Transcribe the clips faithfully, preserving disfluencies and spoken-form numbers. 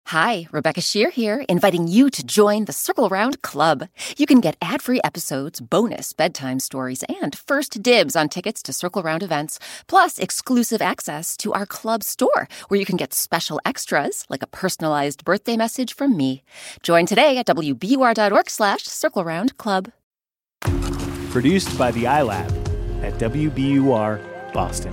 Hi, Rebecca Shear here, inviting you to join the Circle Round Club. You can get ad-free episodes, bonus bedtime stories, and first dibs on tickets to Circle Round events, plus exclusive access to our club store, where you can get special extras, like a personalized birthday message from me. Join today at W B U R dot org slash Circle Round Club. Produced by the iLab at W B U R Boston.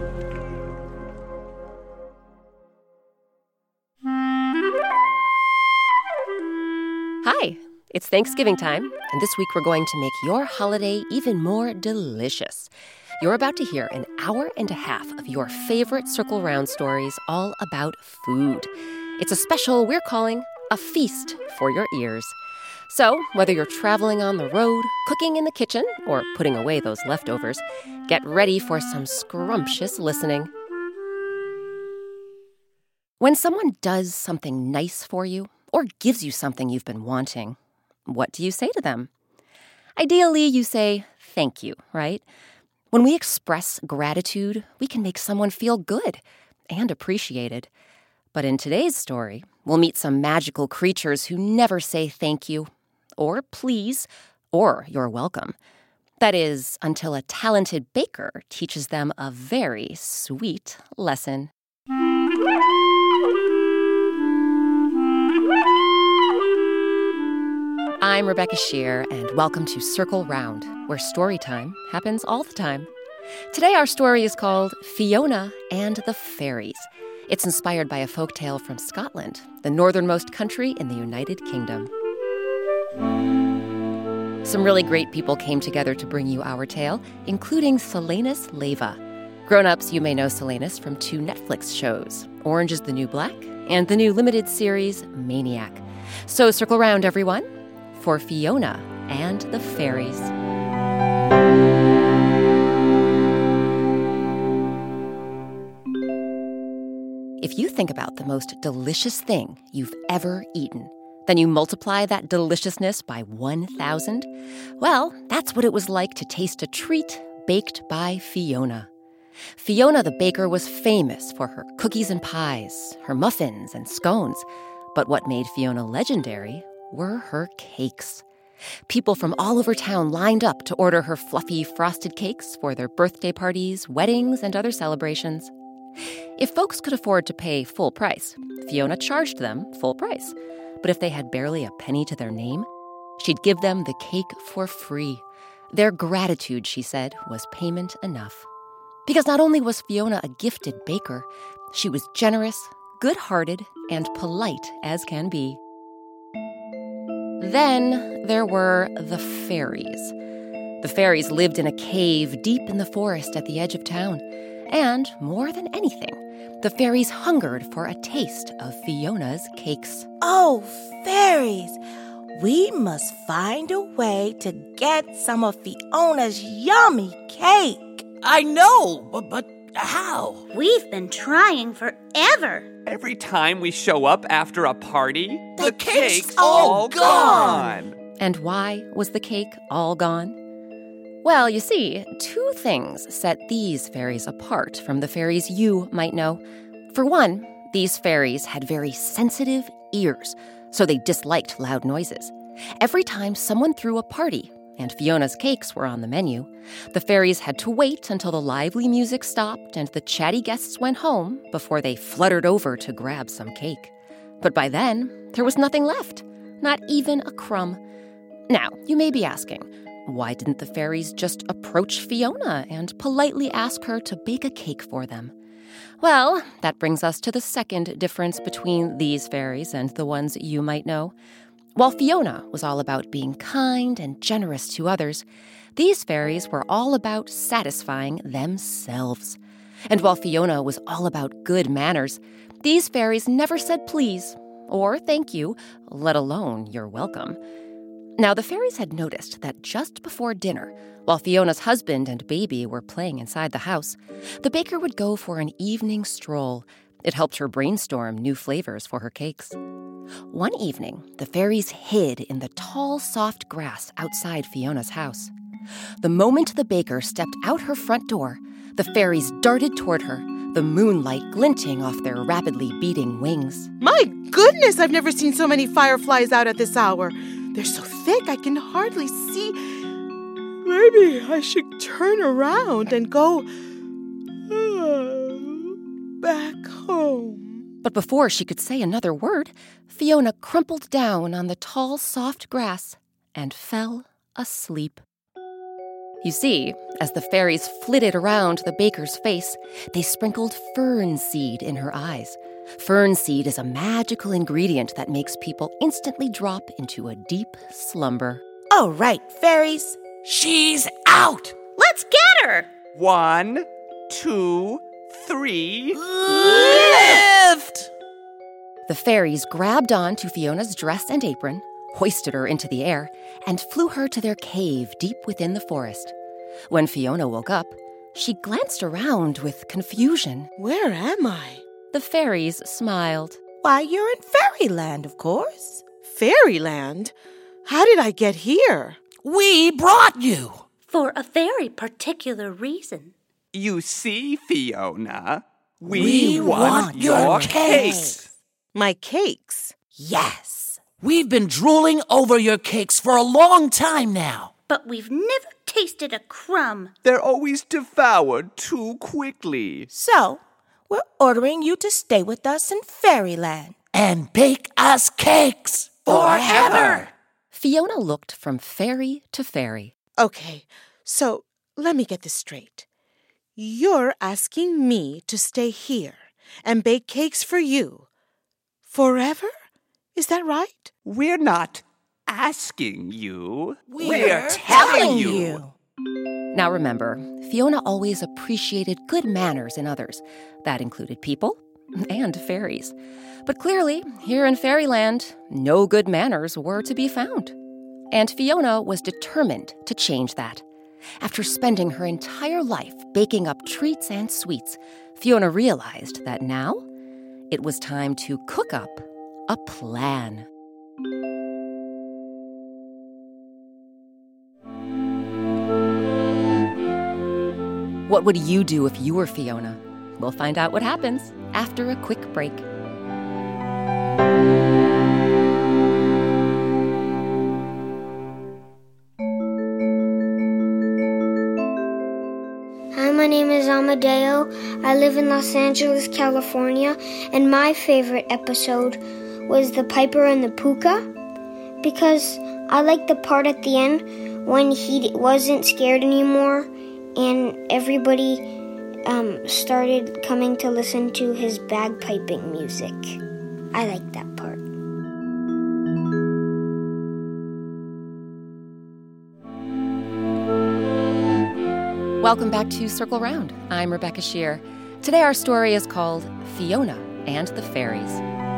Hi, it's Thanksgiving time, and this week we're going to make your holiday even more delicious. You're about to hear an hour and a half of your favorite Circle Round stories all about food. It's a special we're calling A Feast for Your Ears. So, whether you're traveling on the road, cooking in the kitchen, or putting away those leftovers, get ready for some scrumptious listening. When someone does something nice for you, or gives you something you've been wanting, what do you say to them? Ideally, you say thank you, right? When we express gratitude, we can make someone feel good and appreciated. But in today's story, we'll meet some magical creatures who never say thank you, or please, or you're welcome. That is, until a talented baker teaches them a very sweet lesson. I'm Rebecca Shear, and welcome to Circle Round, where story time happens all the time. Today our story is called Fiona and the Fairies. It's inspired by a folktale from Scotland, the northernmost country in the United Kingdom. Some really great people came together to bring you our tale, including Selenis Leyva. Grown-ups, you may know Selenis from two Netflix shows, Orange is the New Black and the new limited series Maniac. So circle round, everyone, for Fiona and the Fairies. If you think about the most delicious thing you've ever eaten, then you multiply that deliciousness by one thousand, well, that's what it was like to taste a treat baked by Fiona. Fiona the baker was famous for her cookies and pies, her muffins and scones, but what made Fiona legendary were her cakes. People from all over town lined up to order her fluffy frosted cakes for their birthday parties, weddings, and other celebrations. If folks could afford to pay full price, Fiona charged them full price. But if they had barely a penny to their name, she'd give them the cake for free. Their gratitude, she said, was payment enough. Because not only was Fiona a gifted baker, she was generous, good-hearted, and polite as can be. Then there were the fairies. The fairies lived in a cave deep in the forest at the edge of town. And, more than anything, the fairies hungered for a taste of Fiona's cakes. Oh, fairies! We must find a way to get some of Fiona's yummy cake. I know, but, but how? We've been trying forever. Every time we show up after a party, the, the cake's, cake's all all gone. gone. And why was the cake all gone? Well, you see, two things set these fairies apart from the fairies you might know. For one, these fairies had very sensitive ears, so they disliked loud noises. Every time someone threw a party, and Fiona's cakes were on the menu, the fairies had to wait until the lively music stopped and the chatty guests went home before they fluttered over to grab some cake. But by then, there was nothing left, not even a crumb. Now, you may be asking, why didn't the fairies just approach Fiona and politely ask her to bake a cake for them? Well, that brings us to the second difference between these fairies and the ones you might know. While Fiona was all about being kind and generous to others, these fairies were all about satisfying themselves. And while Fiona was all about good manners, these fairies never said please or thank you, let alone you're welcome. Now, the fairies had noticed that just before dinner, while Fiona's husband and baby were playing inside the house, the baker would go for an evening stroll. It helped her brainstorm new flavors for her cakes. One evening, the fairies hid in the tall, soft grass outside Fiona's house. The moment the baker stepped out her front door, the fairies darted toward her, the moonlight glinting off their rapidly beating wings. My goodness, I've never seen so many fireflies out at this hour. They're so thick I can hardly see. Maybe I should turn around and go uh, back home. But before she could say another word, Fiona crumpled down on the tall, soft grass and fell asleep. You see, as the fairies flitted around the baker's face, they sprinkled fern seed in her eyes. Fern seed is a magical ingredient that makes people instantly drop into a deep slumber. All right, fairies. She's out! Let's get her! One, two, three. Lift! The fairies grabbed on to Fiona's dress and apron, hoisted her into the air, and flew her to their cave deep within the forest. When Fiona woke up, she glanced around with confusion. Where am I? The fairies smiled. Why, you're in fairyland, of course. Fairyland? How did I get here? We brought you! For a very particular reason. You see, Fiona, we, We want, want your your cakes. My cakes. Yes. We've been drooling over your cakes for a long time now. But we've never tasted a crumb. They're always devoured too quickly. So, we're ordering you to stay with us in fairyland. And bake us cakes forever. Fiona looked from fairy to fairy. Okay, so let me get this straight. You're asking me to stay here and bake cakes for you forever? Is that right? We're not asking you. We're Telling you. Now remember, Fiona always appreciated good manners in others. That included people and fairies. But clearly, here in Fairyland, no good manners were to be found. And Fiona was determined to change that. After spending her entire life baking up treats and sweets, Fiona realized that now it was time to cook up a plan. What would you do if you were Fiona? We'll find out what happens after a quick break. Hi, my name is Amadeo. I live in Los Angeles, California, and my favorite episode was The Piper and the Puka, because I liked the part at the end when he wasn't scared anymore and everybody um, started coming to listen to his bagpiping music. I liked that part. Welcome back to Circle Round. I'm Rebecca Shear. Today our story is called Fiona and the Fairies.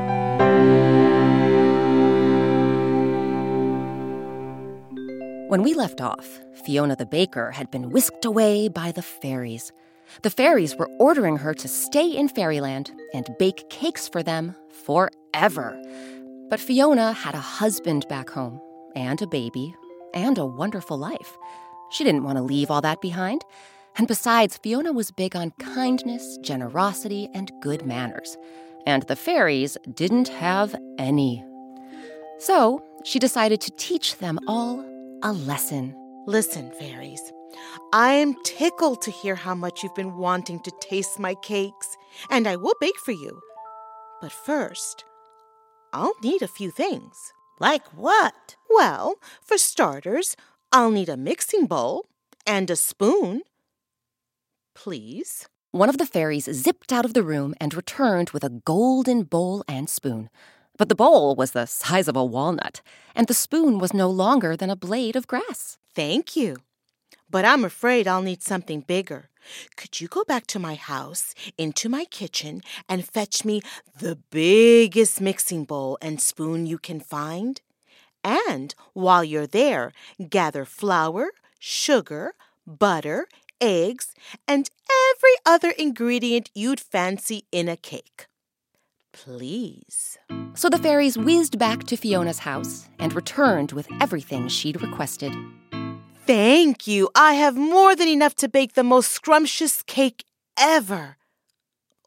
When we left off, Fiona the baker had been whisked away by the fairies. The fairies were ordering her to stay in Fairyland and bake cakes for them forever. But Fiona had a husband back home, and a baby, and a wonderful life. She didn't want to leave all that behind. And besides, Fiona was big on kindness, generosity, and good manners. And the fairies didn't have any. So she decided to teach them all a lesson. Listen, fairies, I am tickled to hear how much you've been wanting to taste my cakes, and I will bake for you. But first, I'll need a few things. Like what? Well, for starters, I'll need a mixing bowl and a spoon. Please. One of the fairies zipped out of the room and returned with a golden bowl and spoon. But the bowl was the size of a walnut, and the spoon was no longer than a blade of grass. Thank you. But I'm afraid I'll need something bigger. Could you go back to my house, into my kitchen, and fetch me the biggest mixing bowl and spoon you can find? And while you're there, gather flour, sugar, butter, eggs, and every other ingredient you'd fancy in a cake. Please. So the fairies whizzed back to Fiona's house and returned with everything she'd requested. Thank you. I have more than enough to bake the most scrumptious cake ever.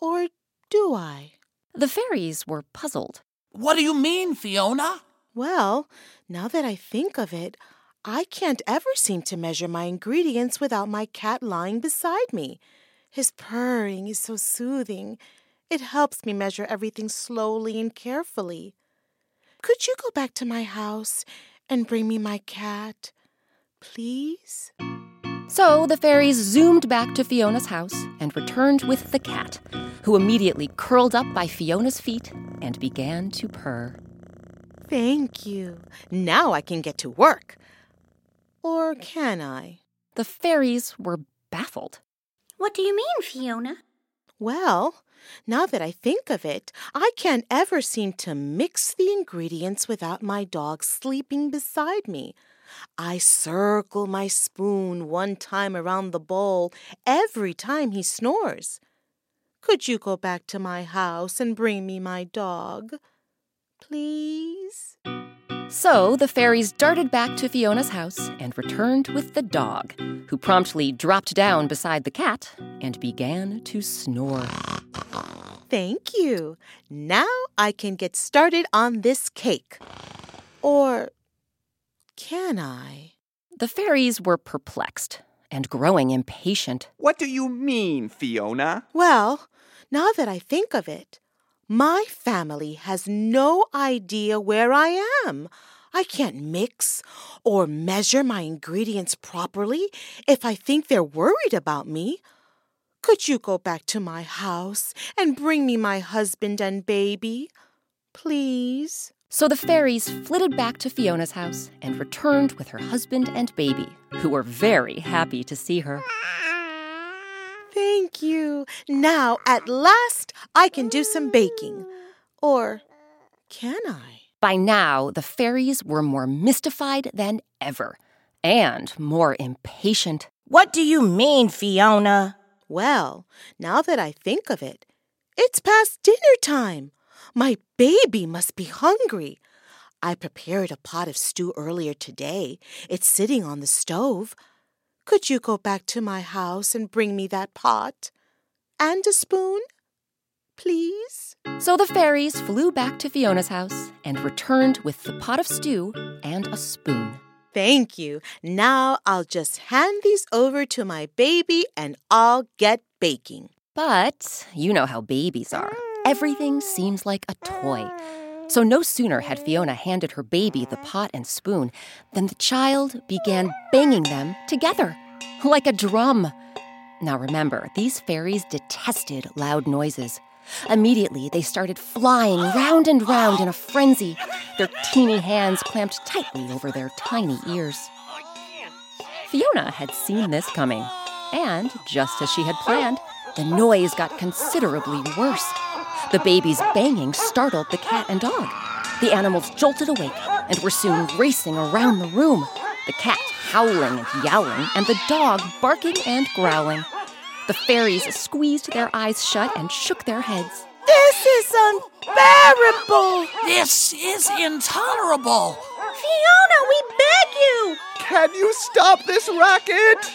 Or do I? The fairies were puzzled. What do you mean, Fiona? Well, now that I think of it, I can't ever seem to measure my ingredients without my cat lying beside me. His purring is so soothing. It helps me measure everything slowly and carefully. Could you go back to my house and bring me my cat, please? So the fairies zoomed back to Fiona's house and returned with the cat, who immediately curled up by Fiona's feet and began to purr. Thank you. Now I can get to work. Or can I? The fairies were baffled. What do you mean, Fiona? Well, now that I think of it, I can't ever seem to mix the ingredients without my dog sleeping beside me. I circle my spoon one time around the bowl every time he snores. Could you go back to my house and bring me my dog, please? So the fairies darted back to Fiona's house and returned with the dog, who promptly dropped down beside the cat and began to snore. Thank you. Now I can get started on this cake. Or can I? The fairies were perplexed and growing impatient. What do you mean, Fiona? Well, now that I think of it, my family has no idea where I am. I can't mix or measure my ingredients properly if I think they're worried about me. Could you go back to my house and bring me my husband and baby, please? So the fairies flitted back to Fiona's house and returned with her husband and baby, who were very happy to see her. Thank you. Now, at last, I can do some baking. Or can I? By now, the fairies were more mystified than ever and more impatient. What do you mean, Fiona? Well, now that I think of it, it's past dinner time. My baby must be hungry. I prepared a pot of stew earlier today. It's sitting on the stove. Could you go back to my house and bring me that pot? And a spoon, please? So the fairies flew back to Fiona's house and returned with the pot of stew and a spoon. Thank you. Now I'll just hand these over to my baby and I'll get baking. But you know how babies are. Everything seems like a toy. So no sooner had Fiona handed her baby the pot and spoon than the child began banging them together, like a drum. Now remember, these fairies detested loud noises. Immediately, they started flying round and round in a frenzy, their teeny hands clamped tightly over their tiny ears. Fiona had seen this coming, and just as she had planned, the noise got considerably worse. The baby's banging startled the cat and dog. The animals jolted awake and were soon racing around the room, the cat howling and yowling, and the dog barking and growling. The fairies squeezed their eyes shut and shook their heads. This is unbearable! This is intolerable. Fiona, we beg you! Can you stop this racket?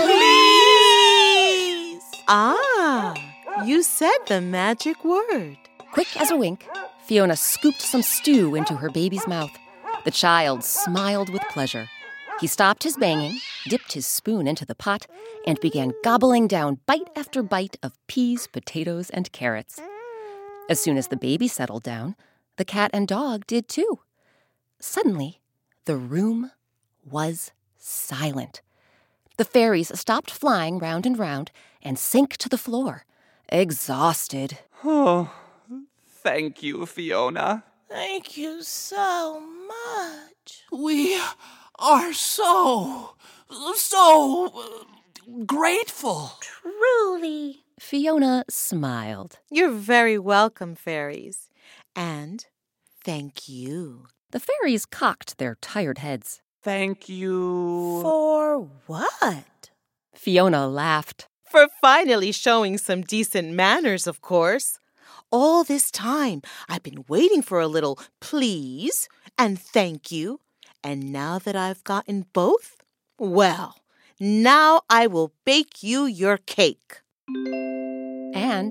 Please! Ah, you said the magic word. Quick as a wink, Fiona scooped some stew into her baby's mouth. The child smiled with pleasure. He stopped his banging, dipped his spoon into the pot, and began gobbling down bite after bite of peas, potatoes, and carrots. As soon as the baby settled down, the cat and dog did too. Suddenly, the room was silent. The fairies stopped flying round and round and sank to the floor, exhausted. Oh, thank you, Fiona. Thank you so much. We are so, so uh, grateful. Truly. Fiona smiled. You're very welcome, fairies. And thank you. The fairies cocked their tired heads. Thank you. For what? Fiona laughed. For finally showing some decent manners, of course. All this time, I've been waiting for a little please and thank you. And now that I've gotten both, well, now I will bake you your cake. And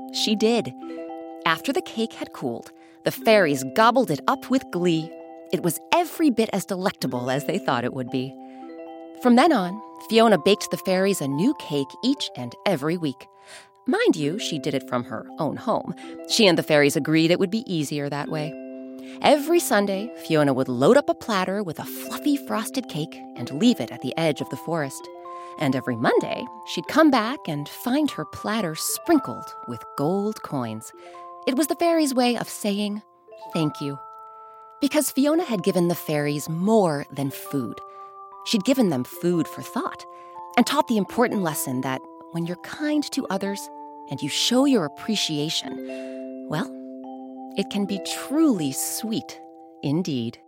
she did. After the cake had cooled, the fairies gobbled it up with glee. It was every bit as delectable as they thought it would be. From then on, Fiona baked the fairies a new cake each and every week. Mind you, she did it from her own home. She and the fairies agreed it would be easier that way. Every Sunday, Fiona would load up a platter with a fluffy frosted cake and leave it at the edge of the forest. And every Monday, she'd come back and find her platter sprinkled with gold coins. It was the fairies' way of saying thank you. Because Fiona had given the fairies more than food. She'd given them food for thought and taught the important lesson that when you're kind to others and you show your appreciation, well, it can be truly sweet indeed.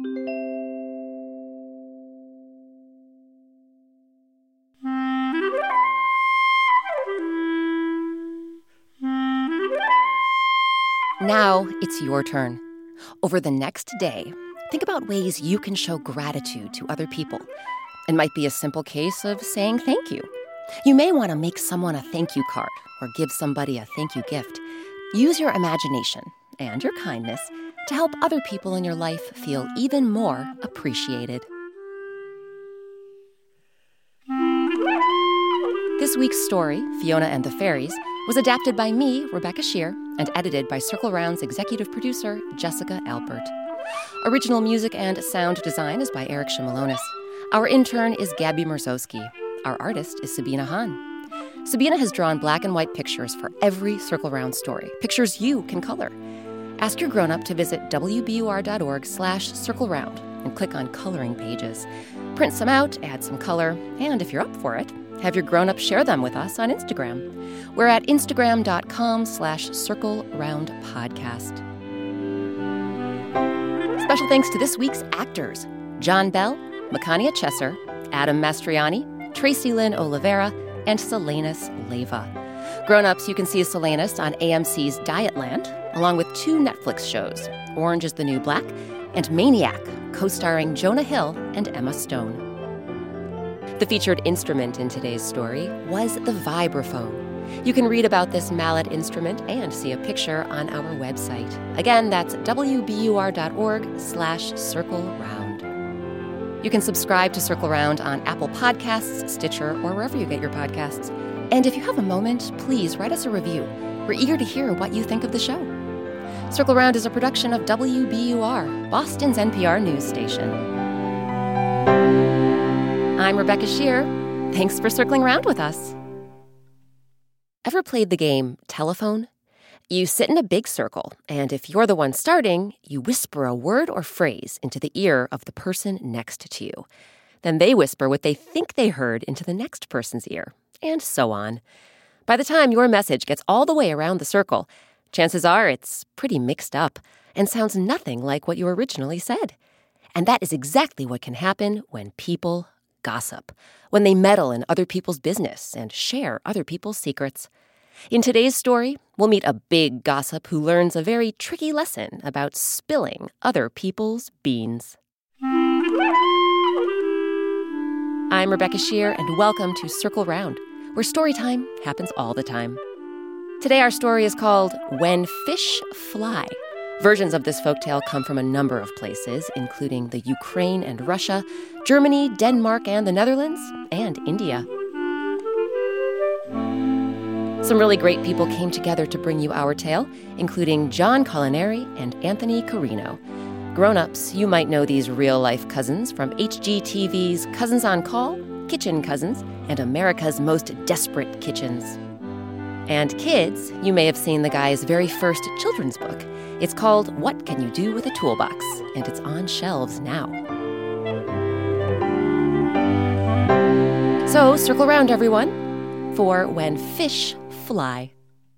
Now it's your turn. Over the next day, think about ways you can show gratitude to other people. It might be a simple case of saying thank you. You may want to make someone a thank you card or give somebody a thank you gift. Use your imagination and your kindness to help other people in your life feel even more appreciated. This week's story, Fiona and the Fairies, was adapted by me, Rebecca Shear, and edited by Circle Round's executive producer, Jessica Alpert. Original music and sound design is by Eric Shimalonis. Our intern is Gabby Merzowski. Our artist is Sabina Hahn. Sabina has drawn black and white pictures for every Circle Round story, pictures you can color. Ask your grown-up to visit W B U R dot org slash circle round and click on coloring pages. Print some out, add some color, and if you're up for it, have your grown-up share them with us on Instagram. We're at instagram.com slash circle round podcast. Special thanks to this week's actors, John Bell, Makania Chesser, Adam Mastriani, Tracy Lynn Oliveira, and Selenis Leyva. Grown-ups, you can see Selenis on A M C's Dietland, along with two Netflix shows, Orange is the New Black and Maniac, co-starring Jonah Hill and Emma Stone. The featured instrument in today's story was the vibraphone. You can read about this mallet instrument and see a picture on our website. Again, that's W B U R dot org slash circle round. You can subscribe to Circle Round on Apple Podcasts, Stitcher, or wherever you get your podcasts. And if you have a moment, please write us a review. We're eager to hear what you think of the show. Circle Round is a production of W B U R, Boston's N P R news station. I'm Rebecca Shear. Thanks for circling round with us. Ever played the game Telephone? You sit in a big circle, and if you're the one starting, you whisper a word or phrase into the ear of the person next to you. Then they whisper what they think they heard into the next person's ear, and so on. By the time your message gets all the way around the circle, chances are it's pretty mixed up and sounds nothing like what you originally said. And that is exactly what can happen when people gossip, when they meddle in other people's business and share other people's secrets. In today's story, we'll meet a big gossip who learns a very tricky lesson about spilling other people's beans. I'm Rebecca Shear, and welcome to Circle Round, where story time happens all the time. Today our story is called When Fish Fly. Versions of this folktale come from a number of places, including the Ukraine and Russia, Germany, Denmark and the Netherlands, and India. Some really great people came together to bring you our tale, including John Culinary and Anthony Carino. Grown-ups, you might know these real-life cousins from H G T V's Cousins on Call, Kitchen Cousins, and America's Most Desperate Kitchens. And kids, you may have seen the guy's very first children's book. It's called What Can You Do with a Toolbox? And it's on shelves now. So circle around, everyone, for When Fish Fly.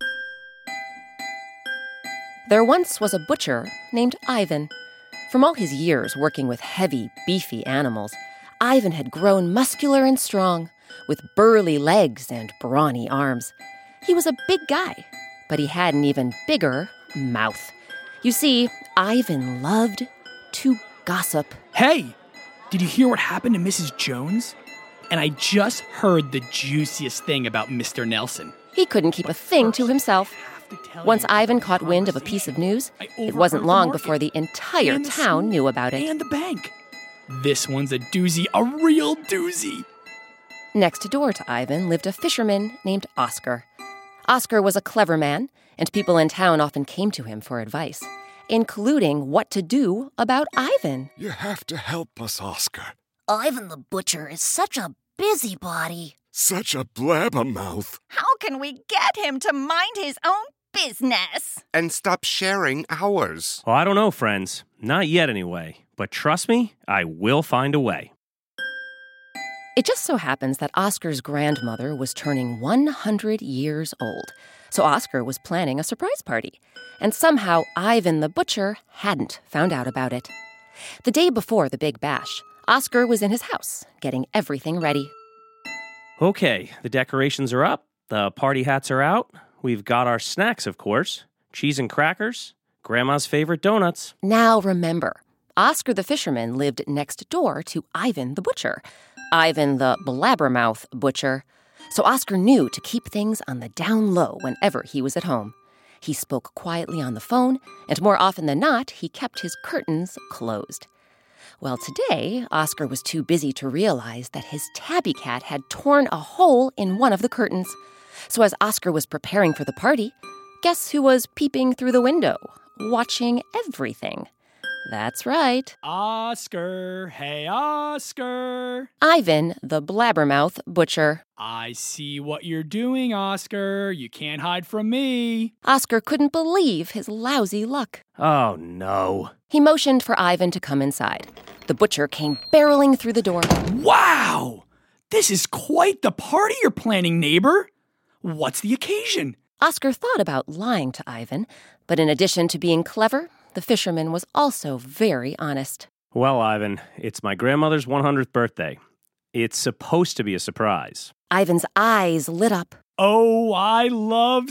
There once was a butcher named Ivan. From all his years working with heavy, beefy animals, Ivan had grown muscular and strong, with burly legs and brawny arms. He was a big guy, but he had an even bigger mouth. You see, Ivan loved to gossip. Hey, did you hear what happened to Missus Jones? And I just heard the juiciest thing about Mister Nelson. He couldn't keep a thing to himself. Once Ivan caught wind of a piece of news, it wasn't long before the entire town knew about it. And the bank. This one's a doozy, a real doozy. Next door to Ivan lived a fisherman named Oscar. Oscar was a clever man, and people in town often came to him for advice, including what to do about Ivan. You have to help us, Oscar. Ivan the Butcher is such a busybody. Such a blabbermouth. How can we get him to mind his own business? And stop sharing ours. Well, I don't know, friends. Not yet, anyway. But trust me, I will find a way. It just so happens that Oscar's grandmother was turning one hundred years old, so Oscar was planning a surprise party. And somehow Ivan the Butcher hadn't found out about it. The day before the big bash, Oscar was in his house, getting everything ready. Okay, the decorations are up, the party hats are out, we've got our snacks, of course, cheese and crackers, Grandma's favorite donuts. Now remember, Oscar the fisherman lived next door to Ivan the Butcher, Ivan the blabbermouth butcher, so Oscar knew to keep things on the down low whenever he was at home. He spoke quietly on the phone, and more often than not, he kept his curtains closed. Well, today, Oscar was too busy to realize that his tabby cat had torn a hole in one of the curtains. So as Oscar was preparing for the party, guess who was peeping through the window, watching everything? That's right. Oscar, hey, Oscar. Ivan, the blabbermouth butcher. I see what you're doing, Oscar. You can't hide from me. Oscar couldn't believe his lousy luck. Oh, no. He motioned for Ivan to come inside. The butcher came barreling through the door. Wow! This is quite the party you're planning, neighbor. What's the occasion? Oscar thought about lying to Ivan, but in addition to being clever, the fisherman was also very honest. Well, Ivan, it's my grandmother's one hundredth birthday. It's supposed to be a surprise. Ivan's eyes lit up. Oh, I love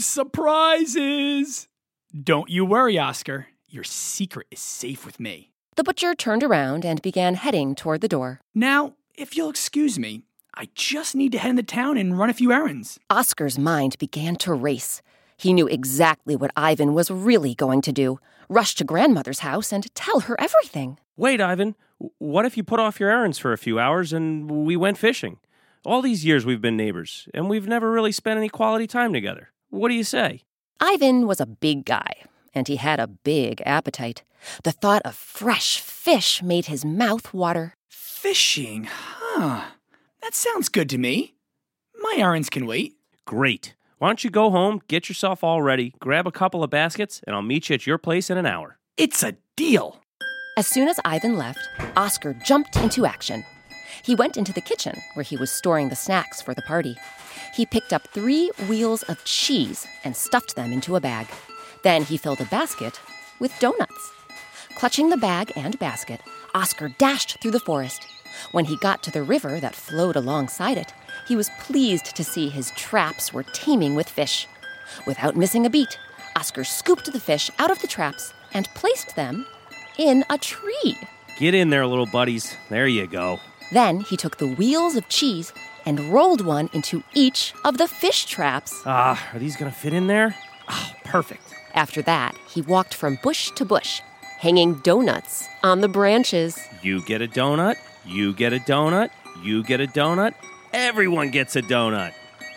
surprises. Don't you worry, Oscar. Your secret is safe with me. The butcher turned around and began heading toward the door. Now, if you'll excuse me, I just need to head into town and run a few errands. Oscar's mind began to race. He knew exactly what Ivan was really going to do. Rush to grandmother's house and tell her everything. Wait, Ivan, what if you put off your errands for a few hours and we went fishing? All these years we've been neighbors, and we've never really spent any quality time together. What do you say? Ivan was a big guy, and he had a big appetite. The thought of fresh fish made his mouth water. Fishing? Huh. That sounds good to me. My errands can wait. Great. Why don't you go home, get yourself all ready, grab a couple of baskets, and I'll meet you at your place in an hour. It's a deal. As soon as Ivan left, Oscar jumped into action. He went into the kitchen, where he was storing the snacks for the party. He picked up three wheels of cheese and stuffed them into a bag. Then he filled a basket with donuts. Clutching the bag and basket, Oscar dashed through the forest. When he got to the river that flowed alongside it, he was pleased to see his traps were teeming with fish. Without missing a beat, Oscar scooped the fish out of the traps and placed them in a tree. Get in there, little buddies. There you go. Then he took the wheels of cheese and rolled one into each of the fish traps. Ah, are these going to fit in there? Oh, perfect. After that, he walked from bush to bush, hanging donuts on the branches. You get a donut, you get a donut, you get a donut. Everyone gets a donut.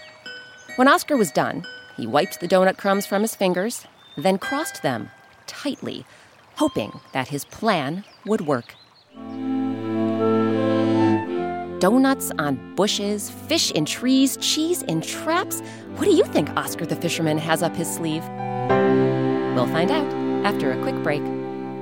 When Oscar was done, he wiped the donut crumbs from his fingers, then crossed them tightly, hoping that his plan would work. Donuts on bushes, fish in trees, cheese in traps. What do you think Oscar the fisherman has up his sleeve? We'll find out after a quick break.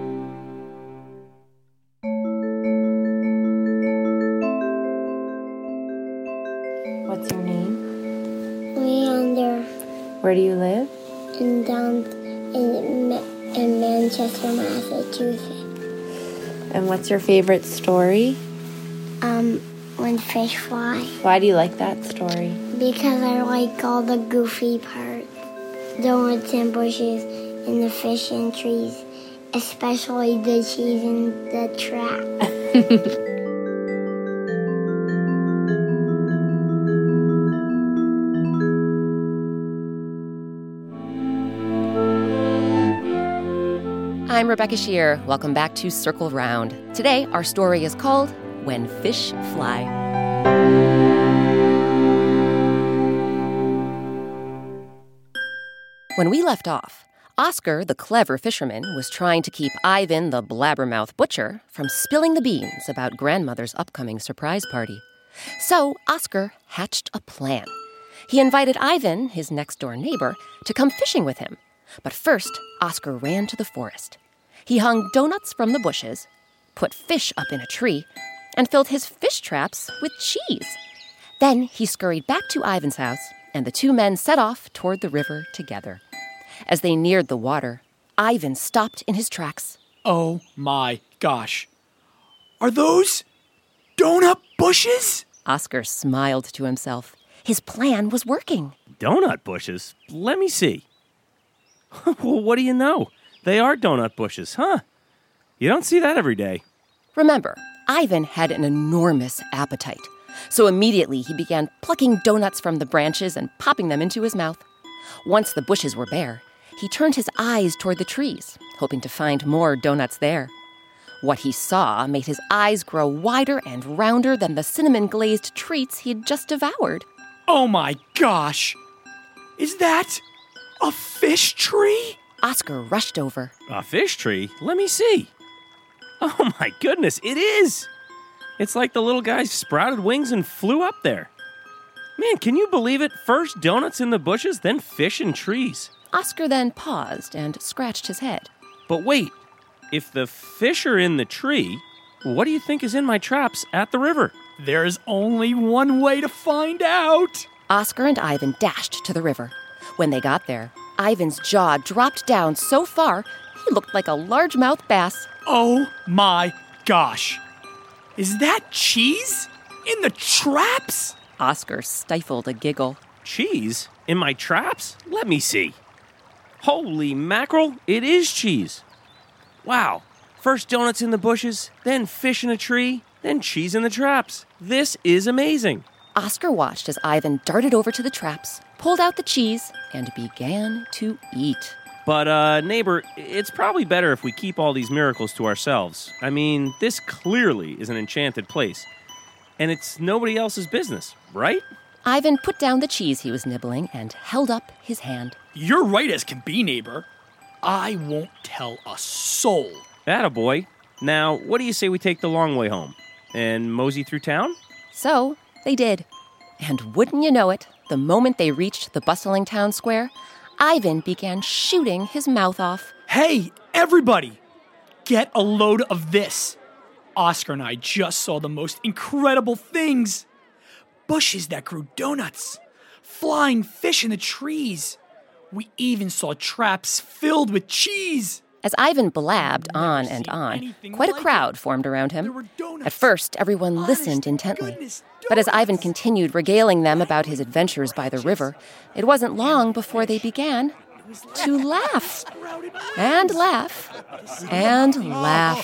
What's your name? Leander. Where do you live? In down in, in Manchester, Massachusetts. And what's your favorite story? Um, when fish fly. Why do you like that story? Because I like all the goofy parts. Donuts and bushes and the fish and trees. Especially the cheese in the trap. I'm Rebecca Shear. Welcome back to Circle Round. Today, our story is called When Fish Fly. When we left off, Oscar, the clever fisherman, was trying to keep Ivan, the blabbermouth butcher, from spilling the beans about grandmother's upcoming surprise party. So Oscar hatched a plan. He invited Ivan, his next-door neighbor, to come fishing with him. But first, Oscar ran to the forest. He hung donuts from the bushes, put fish up in a tree, and filled his fish traps with cheese. Then he scurried back to Ivan's house, and the two men set off toward the river together. As they neared the water, Ivan stopped in his tracks. Oh my gosh. Are those donut bushes? Oscar smiled to himself. His plan was working. Donut bushes? Let me see. Well, what do you know? They are donut bushes, huh? You don't see that every day. Remember, Ivan had an enormous appetite. So immediately he began plucking donuts from the branches and popping them into his mouth. Once the bushes were bare, he turned his eyes toward the trees, hoping to find more donuts there. What he saw made his eyes grow wider and rounder than the cinnamon-glazed treats he had just devoured. Oh my gosh! Is that a fish tree? Oscar rushed over. A fish tree? Let me see. Oh my goodness, it is! It's like the little guy sprouted wings and flew up there. Man, can you believe it? First donuts in the bushes, then fish in trees. Oscar then paused and scratched his head. But wait, if the fish are in the tree, what do you think is in my traps at the river? There's only one way to find out. Oscar and Ivan dashed to the river. When they got there, Ivan's jaw dropped down so far, he looked like a largemouth bass. Oh my gosh. Is that cheese in the traps? Oscar stifled a giggle. Cheese? In my traps? Let me see. Holy mackerel, it is cheese. Wow. First donuts in the bushes, then fish in a tree, then cheese in the traps. This is amazing. Oscar watched as Ivan darted over to the traps, pulled out the cheese, and began to eat. But, uh, neighbor, it's probably better if we keep all these miracles to ourselves. I mean, this clearly is an enchanted place. And it's nobody else's business, right? Ivan put down the cheese he was nibbling and held up his hand. You're right as can be, neighbor. I won't tell a soul. Attaboy. Now, what do you say we take the long way home and mosey through town? So they did. And wouldn't you know it, the moment they reached the bustling town square, Ivan began shooting his mouth off. Hey, everybody! Get a load of this. Oscar and I just saw the most incredible things. Bushes that grew donuts. Flying fish in the trees. We even saw traps filled with cheese. As Ivan blabbed on and on, quite a crowd formed around him. At first, everyone listened intently. But as Ivan continued regaling them about his adventures by the river, it wasn't long before they began to laugh. And laugh. And laugh.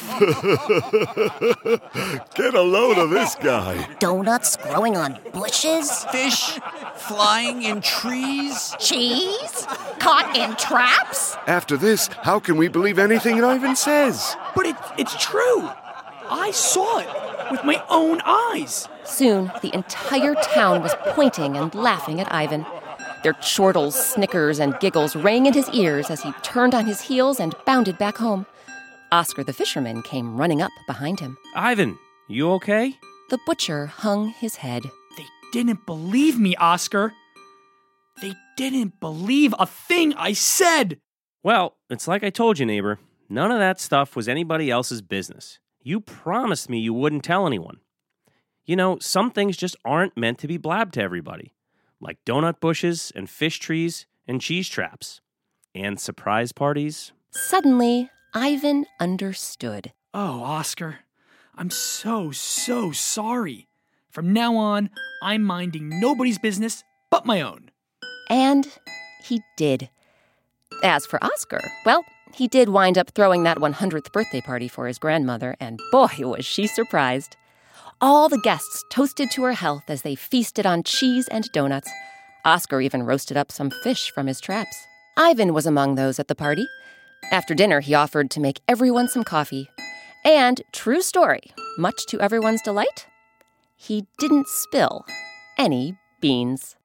Get a load of this guy. Donuts growing on bushes? Fish flying in trees? Cheese? Caught in traps? After this, how can we believe anything Ivan says? But it, it's true. I saw it with my own eyes. Soon, the entire town was pointing and laughing at Ivan. Their chortles, snickers, and giggles rang in his ears as he turned on his heels and bounded back home. Oscar the fisherman came running up behind him. Ivan, you okay? The butcher hung his head. They didn't believe me, Oscar. They didn't believe a thing I said. Well, it's like I told you, neighbor. None of that stuff was anybody else's business. You promised me you wouldn't tell anyone. You know, some things just aren't meant to be blabbed to everybody. Like donut bushes and fish trees and cheese traps. And surprise parties. Suddenly, Ivan understood. Oh, Oscar, I'm so, so sorry. From now on, I'm minding nobody's business but my own. And he did. As for Oscar, well, he did wind up throwing that one hundredth birthday party for his grandmother, and boy, was she surprised. All the guests toasted to her health as they feasted on cheese and donuts. Oscar even roasted up some fish from his traps. Ivan was among those at the party. After dinner, he offered to make everyone some coffee. And, true story, much to everyone's delight, he didn't spill any beans.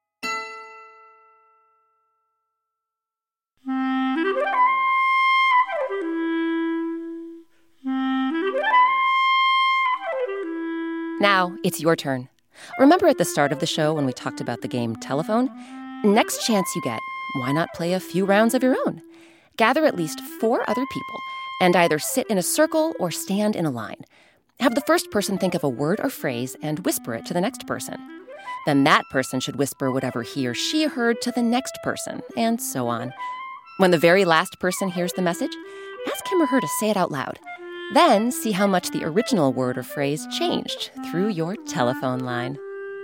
Now, it's your turn. Remember at the start of the show when we talked about the game Telephone? Next chance you get, why not play a few rounds of your own? Gather at least four other people and either sit in a circle or stand in a line. Have the first person think of a word or phrase and whisper it to the next person. Then that person should whisper whatever he or she heard to the next person, and so on. When the very last person hears the message, ask him or her to say it out loud. Then see how much the original word or phrase changed through your telephone line.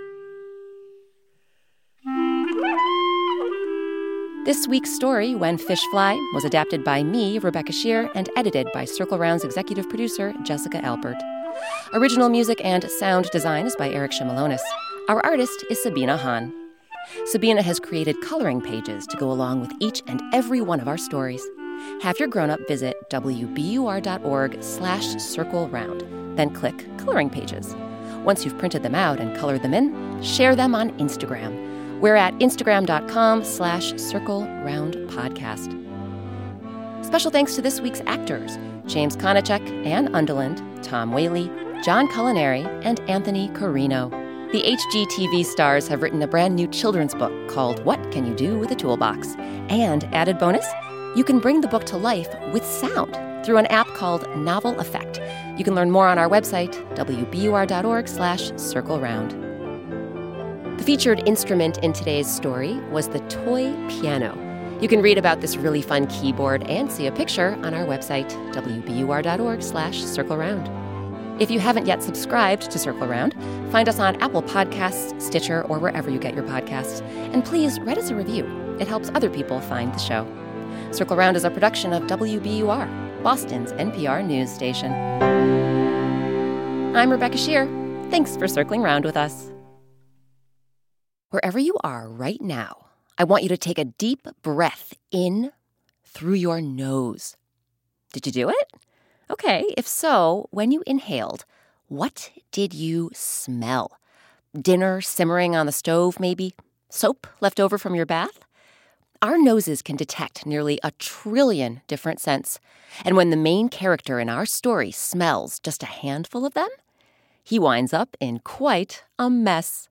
This week's story, When Fish Fly, was adapted by me, Rebecca Shear, and edited by Circle Round's executive producer, Jessica Alpert. Original music and sound design is by Eric Shimalonis. Our artist is Sabina Hahn. Sabina has created coloring pages to go along with each and every one of our stories. Have your grown-up visit wbur.org slash circle round, then click Coloring Pages. Once you've printed them out and colored them in, share them on Instagram. We're at instagram.com slash circle round podcast. Special thanks to this week's actors, James Konachek, Ann Undeland, Tom Whaley, John Culinary, and Anthony Carino. The H G T V stars have written a brand new children's book called What Can You Do with a Toolbox? And added bonus, you can bring the book to life with sound through an app called Novel Effect. You can learn more on our website, wbur.org slash circle round. The featured instrument in today's story was the toy piano. You can read about this really fun keyboard and see a picture on our website, wbur.org slash circle round. If you haven't yet subscribed to Circle Round, find us on Apple Podcasts, Stitcher, or wherever you get your podcasts. And please write us a review. It helps other people find the show. Circle Round is a production of W B U R, Boston's N P R news station. I'm Rebecca Shear. Thanks for circling round with us. Wherever you are right now, I want you to take a deep breath in through your nose. Did you do it? Okay, if so, when you inhaled, what did you smell? Dinner simmering on the stove, maybe? Soap left over from your bath? Our noses can detect nearly a trillion different scents. And when the main character in our story smells just a handful of them, he winds up in quite a mess.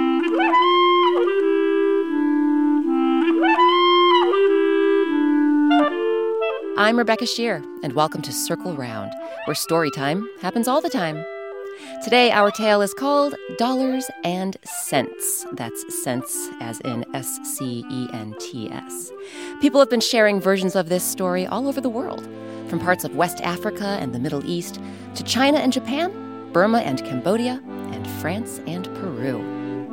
I'm Rebecca Shear, and welcome to Circle Round, where story time happens all the time. Today, our tale is called Dollars and Cents. That's cents as in S C E N T S. People have been sharing versions of this story all over the world, from parts of West Africa and the Middle East to China and Japan, Burma and Cambodia, and France and Peru.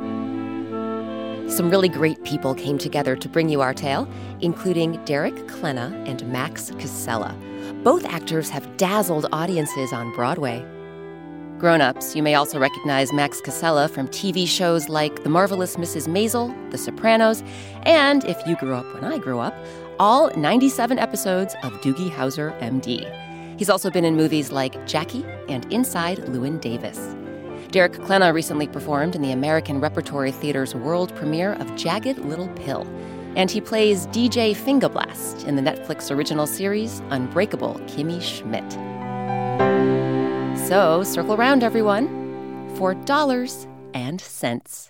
Some really great people came together to bring you our tale, including Derek Klena and Max Casella. Both actors have dazzled audiences on Broadway. Grown-ups, you may also recognize Max Casella from T V shows like The Marvelous Missus Maisel, The Sopranos, and, if you grew up when I grew up, all ninety-seven episodes of Doogie Howser, M D. He's also been in movies like Jackie and Inside Llewyn Davis. Derek Klena recently performed in the American Repertory Theater's world premiere of Jagged Little Pill, and he plays D J Fingerblast in the Netflix original series Unbreakable Kimmy Schmidt. So, circle round, everyone, for dollars and cents.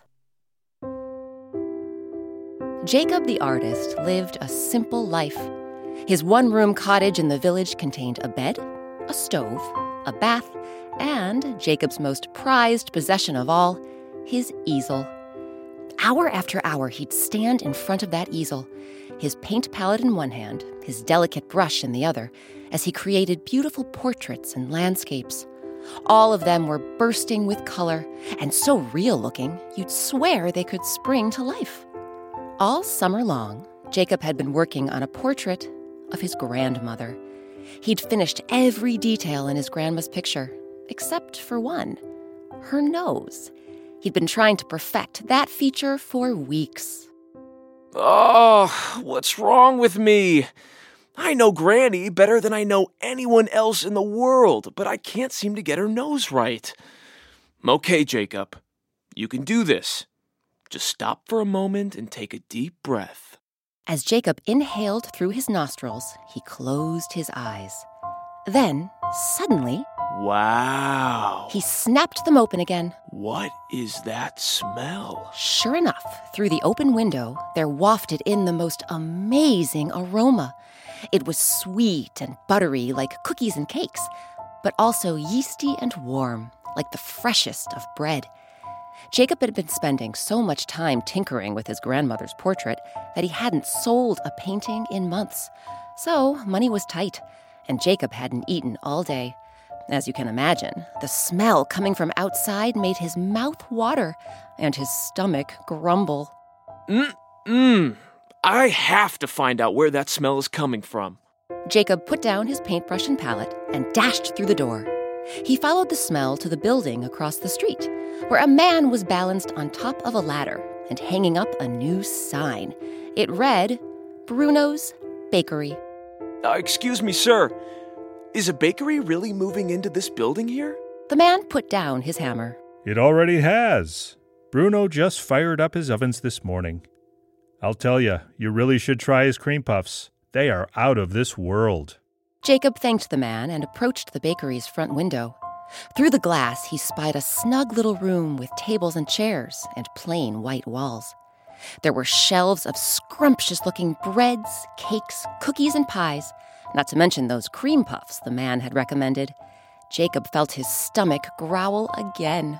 Jacob the artist lived a simple life. His one-room cottage in the village contained a bed, a stove, a bath, and Jacob's most prized possession of all, his easel. Hour after hour, he'd stand in front of that easel, his paint palette in one hand, his delicate brush in the other, as he created beautiful portraits and landscapes. All of them were bursting with color and so real-looking, you'd swear they could spring to life. All summer long, Jacob had been working on a portrait of his grandmother. He'd finished every detail in his grandma's picture, except for one, her nose. He'd been trying to perfect that feature for weeks. Oh, what's wrong with me? I know Granny better than I know anyone else in the world, but I can't seem to get her nose right. Okay, Jacob, you can do this. Just stop for a moment and take a deep breath. As Jacob inhaled through his nostrils, he closed his eyes. Then, suddenly, wow, he snapped them open again. What is that smell? Sure enough, through the open window, there wafted in the most amazing aroma. It was sweet and buttery like cookies and cakes, but also yeasty and warm, like the freshest of bread. Jacob had been spending so much time tinkering with his grandmother's portrait that he hadn't sold a painting in months. So money was tight, and Jacob hadn't eaten all day. As you can imagine, the smell coming from outside made his mouth water and his stomach grumble. Mm-mm. I have to find out where that smell is coming from. Jacob put down his paintbrush and palette and dashed through the door. He followed the smell to the building across the street, where a man was balanced on top of a ladder and hanging up a new sign. It read, Bruno's Bakery. Uh, excuse me, sir. Is a bakery really moving into this building here? The man put down his hammer. It already has. Bruno just fired up his ovens this morning. I'll tell you, you really should try his cream puffs. They are out of this world. Jacob thanked the man and approached the bakery's front window. Through the glass, he spied a snug little room with tables and chairs and plain white walls. There were shelves of scrumptious-looking breads, cakes, cookies, and pies, not to mention those cream puffs the man had recommended. Jacob felt his stomach growl again.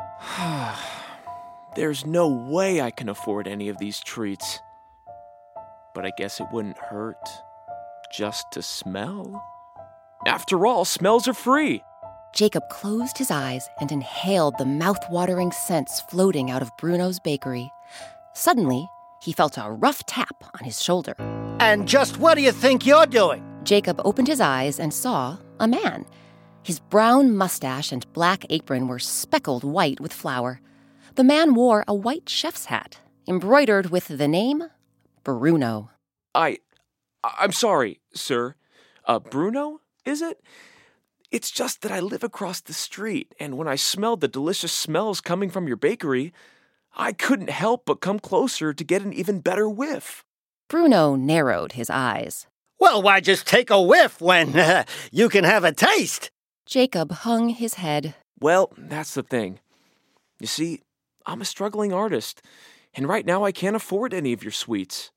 There's no way I can afford any of these treats. But I guess it wouldn't hurt just to smell. After all, smells are free. Jacob closed his eyes and inhaled the mouth-watering scents floating out of Bruno's bakery. Suddenly, he felt a rough tap on his shoulder. And just what do you think you're doing? Jacob opened his eyes and saw a man. His brown mustache and black apron were speckled white with flour. The man wore a white chef's hat, embroidered with the name Bruno. I... I'm sorry, sir. Uh, Bruno, is it? It's just that I live across the street, and when I smelled the delicious smells coming from your bakery, I couldn't help but come closer to get an even better whiff. Bruno narrowed his eyes. Well, why just take a whiff when uh, you can have a taste? Jacob hung his head. Well, that's the thing. You see, I'm a struggling artist, and right now I can't afford any of your sweets.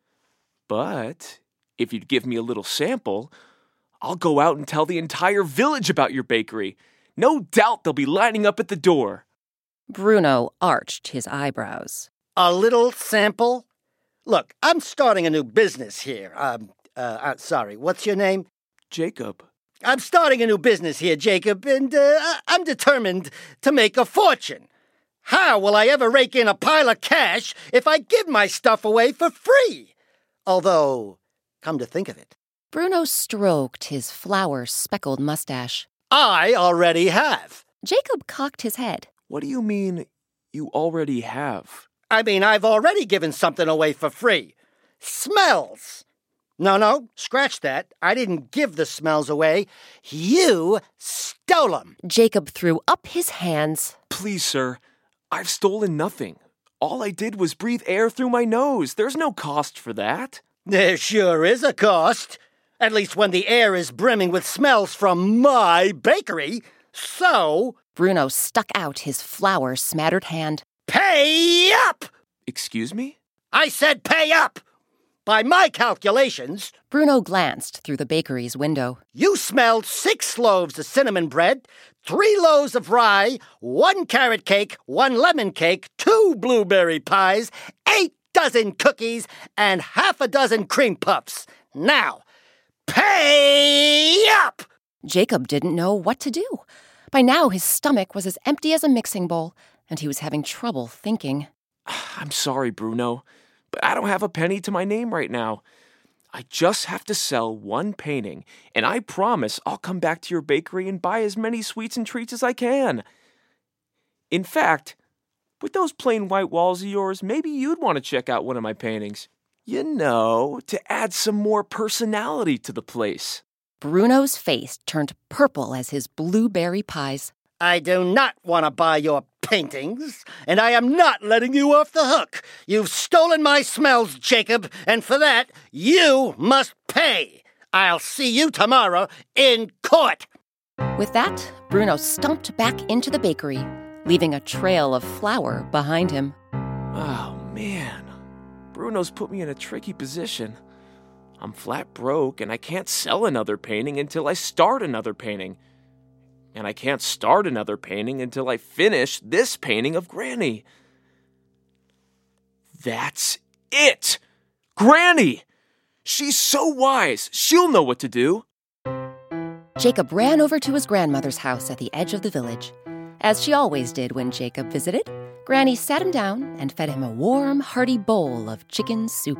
But if you'd give me a little sample, I'll go out and tell the entire village about your bakery. No doubt they'll be lining up at the door. Bruno arched his eyebrows. A little sample? Look, I'm starting a new business here. Um, uh, uh, sorry, what's your name? Jacob. I'm starting a new business here, Jacob, and uh, I'm determined to make a fortune. How will I ever rake in a pile of cash if I give my stuff away for free? Although, come to think of it, Bruno stroked his flour-speckled mustache. I already have. Jacob cocked his head. What do you mean, you already have? I mean, I've already given something away for free. Smells. No, no, scratch that. I didn't give the smells away. You stole them. Jacob threw up his hands. Please, sir, I've stolen nothing. All I did was breathe air through my nose. There's no cost for that. There sure is a cost. At least when the air is brimming with smells from my bakery. So... Bruno stuck out his flour-smattered hand. Pay up! Excuse me? I said pay up! By my calculations... Bruno glanced through the bakery's window. You smelled six loaves of cinnamon bread, three loaves of rye, one carrot cake, one lemon cake, two blueberry pies, eight dozen cookies, and half a dozen cream puffs. Now, pay up! Jacob didn't know what to do. By now, his stomach was as empty as a mixing bowl, and he was having trouble thinking. I'm sorry, Bruno, but I don't have a penny to my name right now. I just have to sell one painting, and I promise I'll come back to your bakery and buy as many sweets and treats as I can. In fact, with those plain white walls of yours, maybe you'd want to check out one of my paintings. You know, to add some more personality to the place. Bruno's face turned purple as his blueberry pies. I do not want to buy your paintings, and I am not letting you off the hook. You've stolen my smells, Jacob, and for that, you must pay. I'll see you tomorrow in court. With that, Bruno stumped back into the bakery, leaving a trail of flour behind him. Oh, man. Bruno's put me in a tricky position. I'm flat broke, and I can't sell another painting until I start another painting. And I can't start another painting until I finish this painting of Granny. That's it! Granny! She's so wise, she'll know what to do. Jacob ran over to his grandmother's house at the edge of the village. As she always did when Jacob visited, Granny sat him down and fed him a warm, hearty bowl of chicken soup.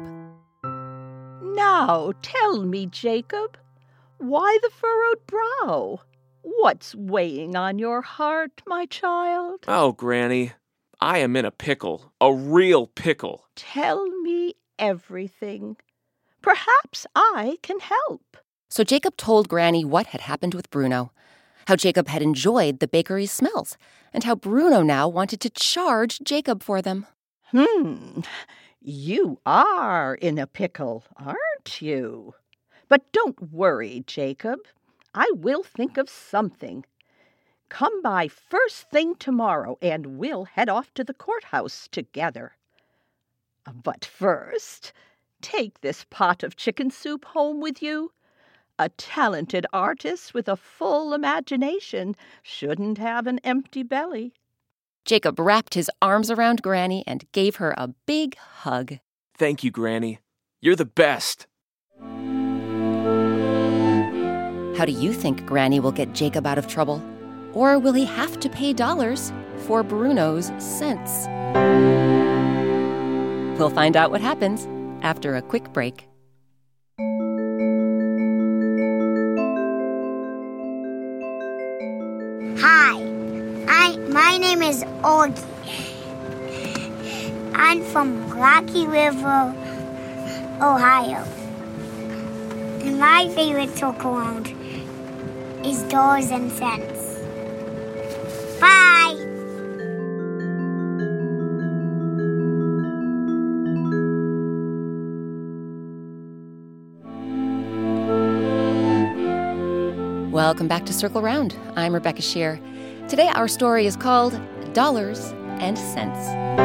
Now tell me, Jacob, why the furrowed brow? What's weighing on your heart, my child? Oh, Granny, I am in a pickle, a real pickle. Tell me everything. Perhaps I can help. So Jacob told Granny what had happened with Bruno, how Jacob had enjoyed the bakery's smells, and how Bruno now wanted to charge Jacob for them. Hmm, you are in a pickle, aren't you? But don't worry, Jacob. I will think of something. Come by first thing tomorrow, and we'll head off to the courthouse together. But first, take this pot of chicken soup home with you. A talented artist with a full imagination shouldn't have an empty belly. Jacob wrapped his arms around Granny and gave her a big hug. Thank you, Granny. You're the best. How do you think Granny will get Jacob out of trouble? Or will he have to pay dollars for Bruno's cents? We'll find out what happens after a quick break. Hi, I my name is Augie. I'm from Rocky River, Ohio. And my favorite talk around is dollars and cents. Bye! Welcome back to Circle Round. I'm Rebecca Shear. Today our story is called Dollars and Cents.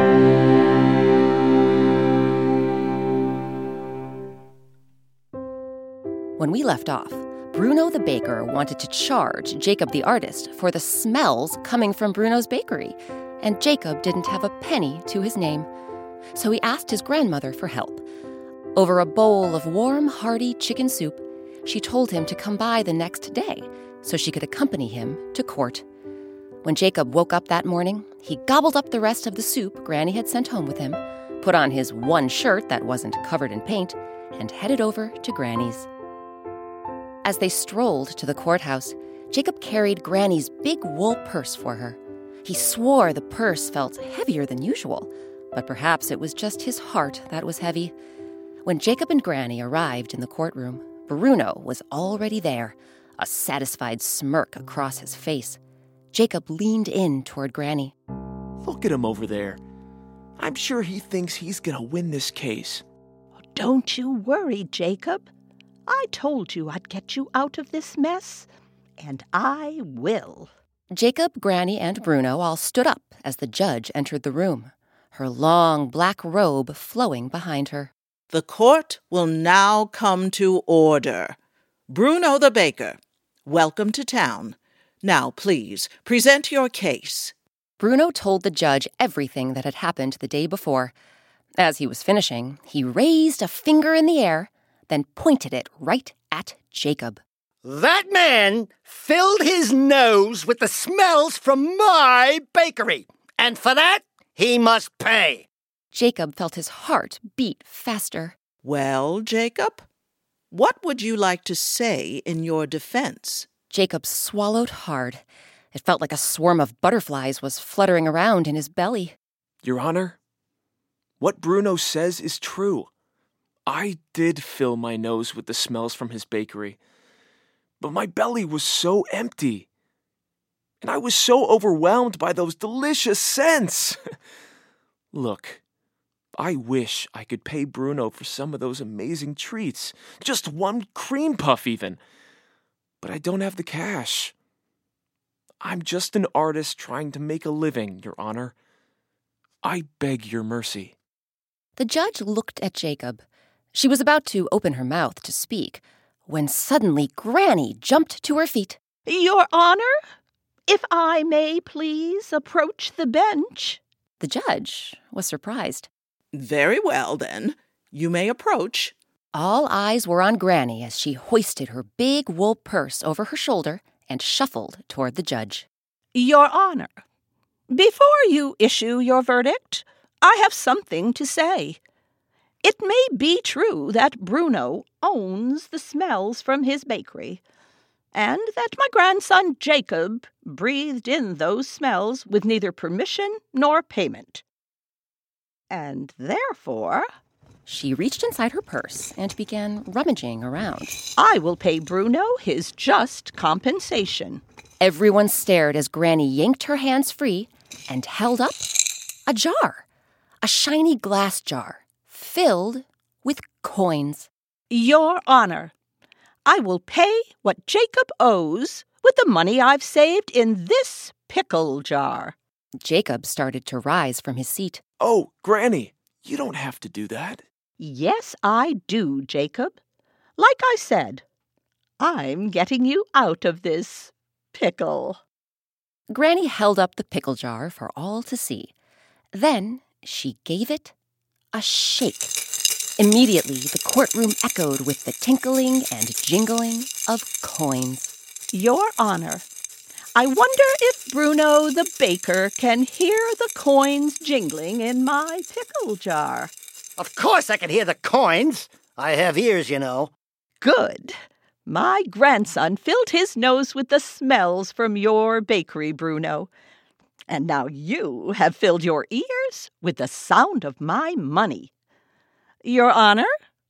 When we left off, Bruno the baker wanted to charge Jacob the artist for the smells coming from Bruno's bakery, and Jacob didn't have a penny to his name. So he asked his grandmother for help. Over a bowl of warm, hearty chicken soup, she told him to come by the next day so she could accompany him to court. When Jacob woke up that morning, he gobbled up the rest of the soup Granny had sent home with him, put on his one shirt that wasn't covered in paint, and headed over to Granny's. As they strolled to the courthouse, Jacob carried Granny's big wool purse for her. He swore the purse felt heavier than usual, but perhaps it was just his heart that was heavy. When Jacob and Granny arrived in the courtroom, Bruno was already there, a satisfied smirk across his face. Jacob leaned in toward Granny. Look at him over there. I'm sure he thinks he's gonna win this case. Don't you worry, Jacob. I told you I'd get you out of this mess, and I will. Jacob, Granny, and Bruno all stood up as the judge entered the room, her long black robe flowing behind her. The court will now come to order. Bruno the baker, welcome to town. Now, please, present your case. Bruno told the judge everything that had happened the day before. As he was finishing, he raised a finger in the air, then pointed it right at Jacob. That man filled his nose with the smells from my bakery, and for that, he must pay. Jacob felt his heart beat faster. Well, Jacob, what would you like to say in your defense? Jacob swallowed hard. It felt like a swarm of butterflies was fluttering around in his belly. Your Honor, what Bruno says is true. I did fill my nose with the smells from his bakery, but my belly was so empty. And I was so overwhelmed by those delicious scents. Look, I wish I could pay Bruno for some of those amazing treats. Just one cream puff even. But I don't have the cash. I'm just an artist trying to make a living, Your Honor. I beg your mercy. The judge looked at Jacob. She was about to open her mouth to speak when suddenly Granny jumped to her feet. Your Honor, if I may please approach the bench. The judge was surprised. Very well, then. You may approach. All eyes were on Granny as she hoisted her big wool purse over her shoulder and shuffled toward the judge. Your Honor, before you issue your verdict, I have something to say. It may be true that Bruno owns the smells from his bakery, and that my grandson Jacob breathed in those smells with neither permission nor payment. And therefore... She reached inside her purse and began rummaging around. I will pay Bruno his just compensation. Everyone stared as Granny yanked her hands free and held up a jar, a shiny glass jar filled with coins. Your Honor, I will pay what Jacob owes with the money I've saved in this pickle jar. Jacob started to rise from his seat. Oh, Granny, you don't have to do that. Yes, I do, Jacob. Like I said, I'm getting you out of this pickle. Granny held up the pickle jar for all to see. Then she gave it a shake. Immediately, the courtroom echoed with the tinkling and jingling of coins. Your Honor, I wonder if Bruno the baker can hear the coins jingling in my pickle jar. Of course I can hear the coins. I have ears, you know. Good. My grandson filled his nose with the smells from your bakery, Bruno. And now you have filled your ears with the sound of my money. Your Honor,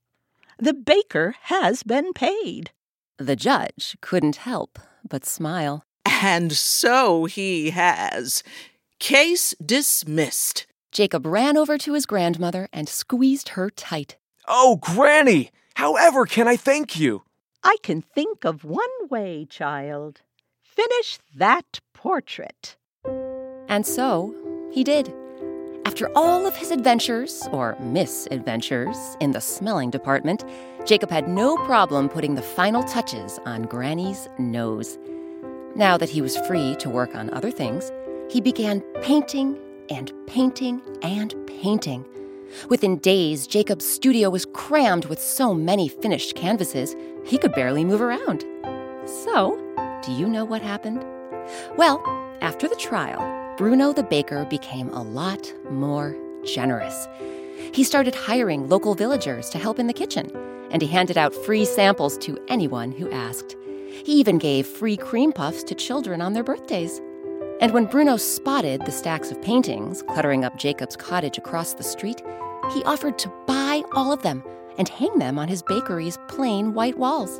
the baker has been paid. The judge couldn't help but smile. And so he has. Case dismissed. Jacob ran over to his grandmother and squeezed her tight. Oh, Granny! However can I thank you? I can think of one way, child. Finish that portrait. And so he did. After all of his adventures, or misadventures, in the smelling department, Jacob had no problem putting the final touches on Granny's nose. Now that he was free to work on other things, he began painting and painting and painting. Within days, Jacob's studio was crammed with so many finished canvases, he could barely move around. So, do you know what happened? Well, after the trial, Bruno the baker became a lot more generous. He started hiring local villagers to help in the kitchen, and he handed out free samples to anyone who asked. He even gave free cream puffs to children on their birthdays. And when Bruno spotted the stacks of paintings cluttering up Jacob's cottage across the street, he offered to buy all of them and hang them on his bakery's plain white walls.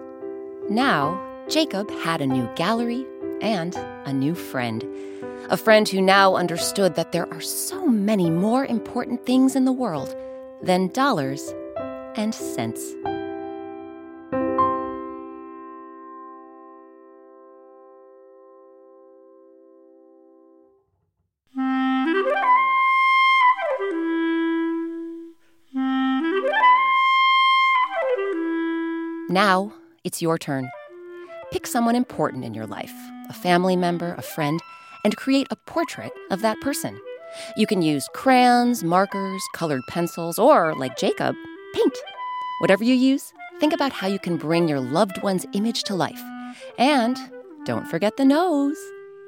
Now, Jacob had a new gallery and a new friend. A friend who now understood that there are so many more important things in the world than dollars and cents. Now, it's your turn. Pick someone important in your life, a family member, a friend, and create a portrait of that person. You can use crayons, markers, colored pencils, or, like Jacob, paint. Whatever you use, think about how you can bring your loved one's image to life. And don't forget the nose.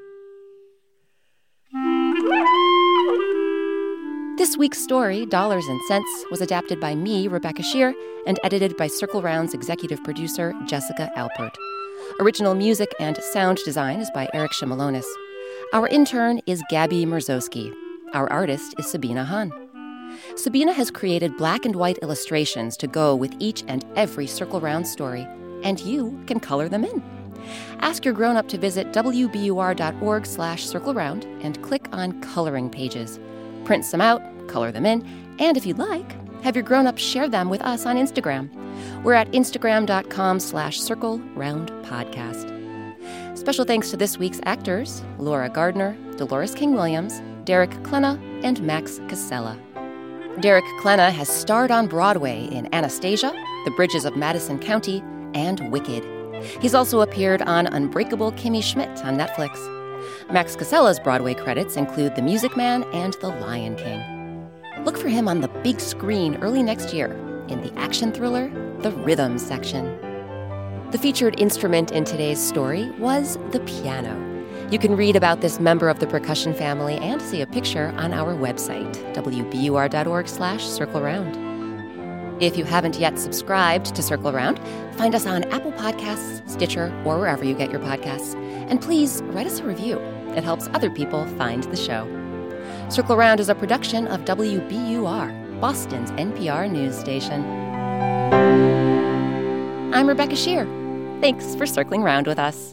This week's story, Dollars and Cents, was adapted by me, Rebecca Shear, and edited by Circle Round's executive producer, Jessica Alpert. Original music and sound design is by Eric Shimalonis. Our intern is Gabby Merzowski. Our artist is Sabina Hahn. Sabina has created black and white illustrations to go with each and every Circle Round story, and you can color them in. Ask your grown-up to visit w b u r dot org slash circle round and click on Coloring Pages. Print some out, color them in, and if you'd like, have your grown-up share them with us on Instagram. We're at instagram.com slash circle round podcast. Special thanks to this week's actors, Laura Gardner, Dolores King-Williams, Derek Klena, and Max Casella. Derek Klena has starred on Broadway in Anastasia, The Bridges of Madison County, and Wicked. He's also appeared on Unbreakable Kimmy Schmidt on Netflix. Max Casella's Broadway credits include The Music Man and The Lion King. Look for him on the big screen early next year in the action thriller, The Rhythm Section. The featured instrument in today's story was the piano. You can read about this member of the percussion family and see a picture on our website, w b u r dot org slash circle round. If you haven't yet subscribed to Circle Round, find us on Apple Podcasts, Stitcher, or wherever you get your podcasts. And please write us a review. It helps other people find the show. Circle Round is a production of W B U R, Boston's N P R news station. I'm Rebecca Shear. Thanks for circling round with us.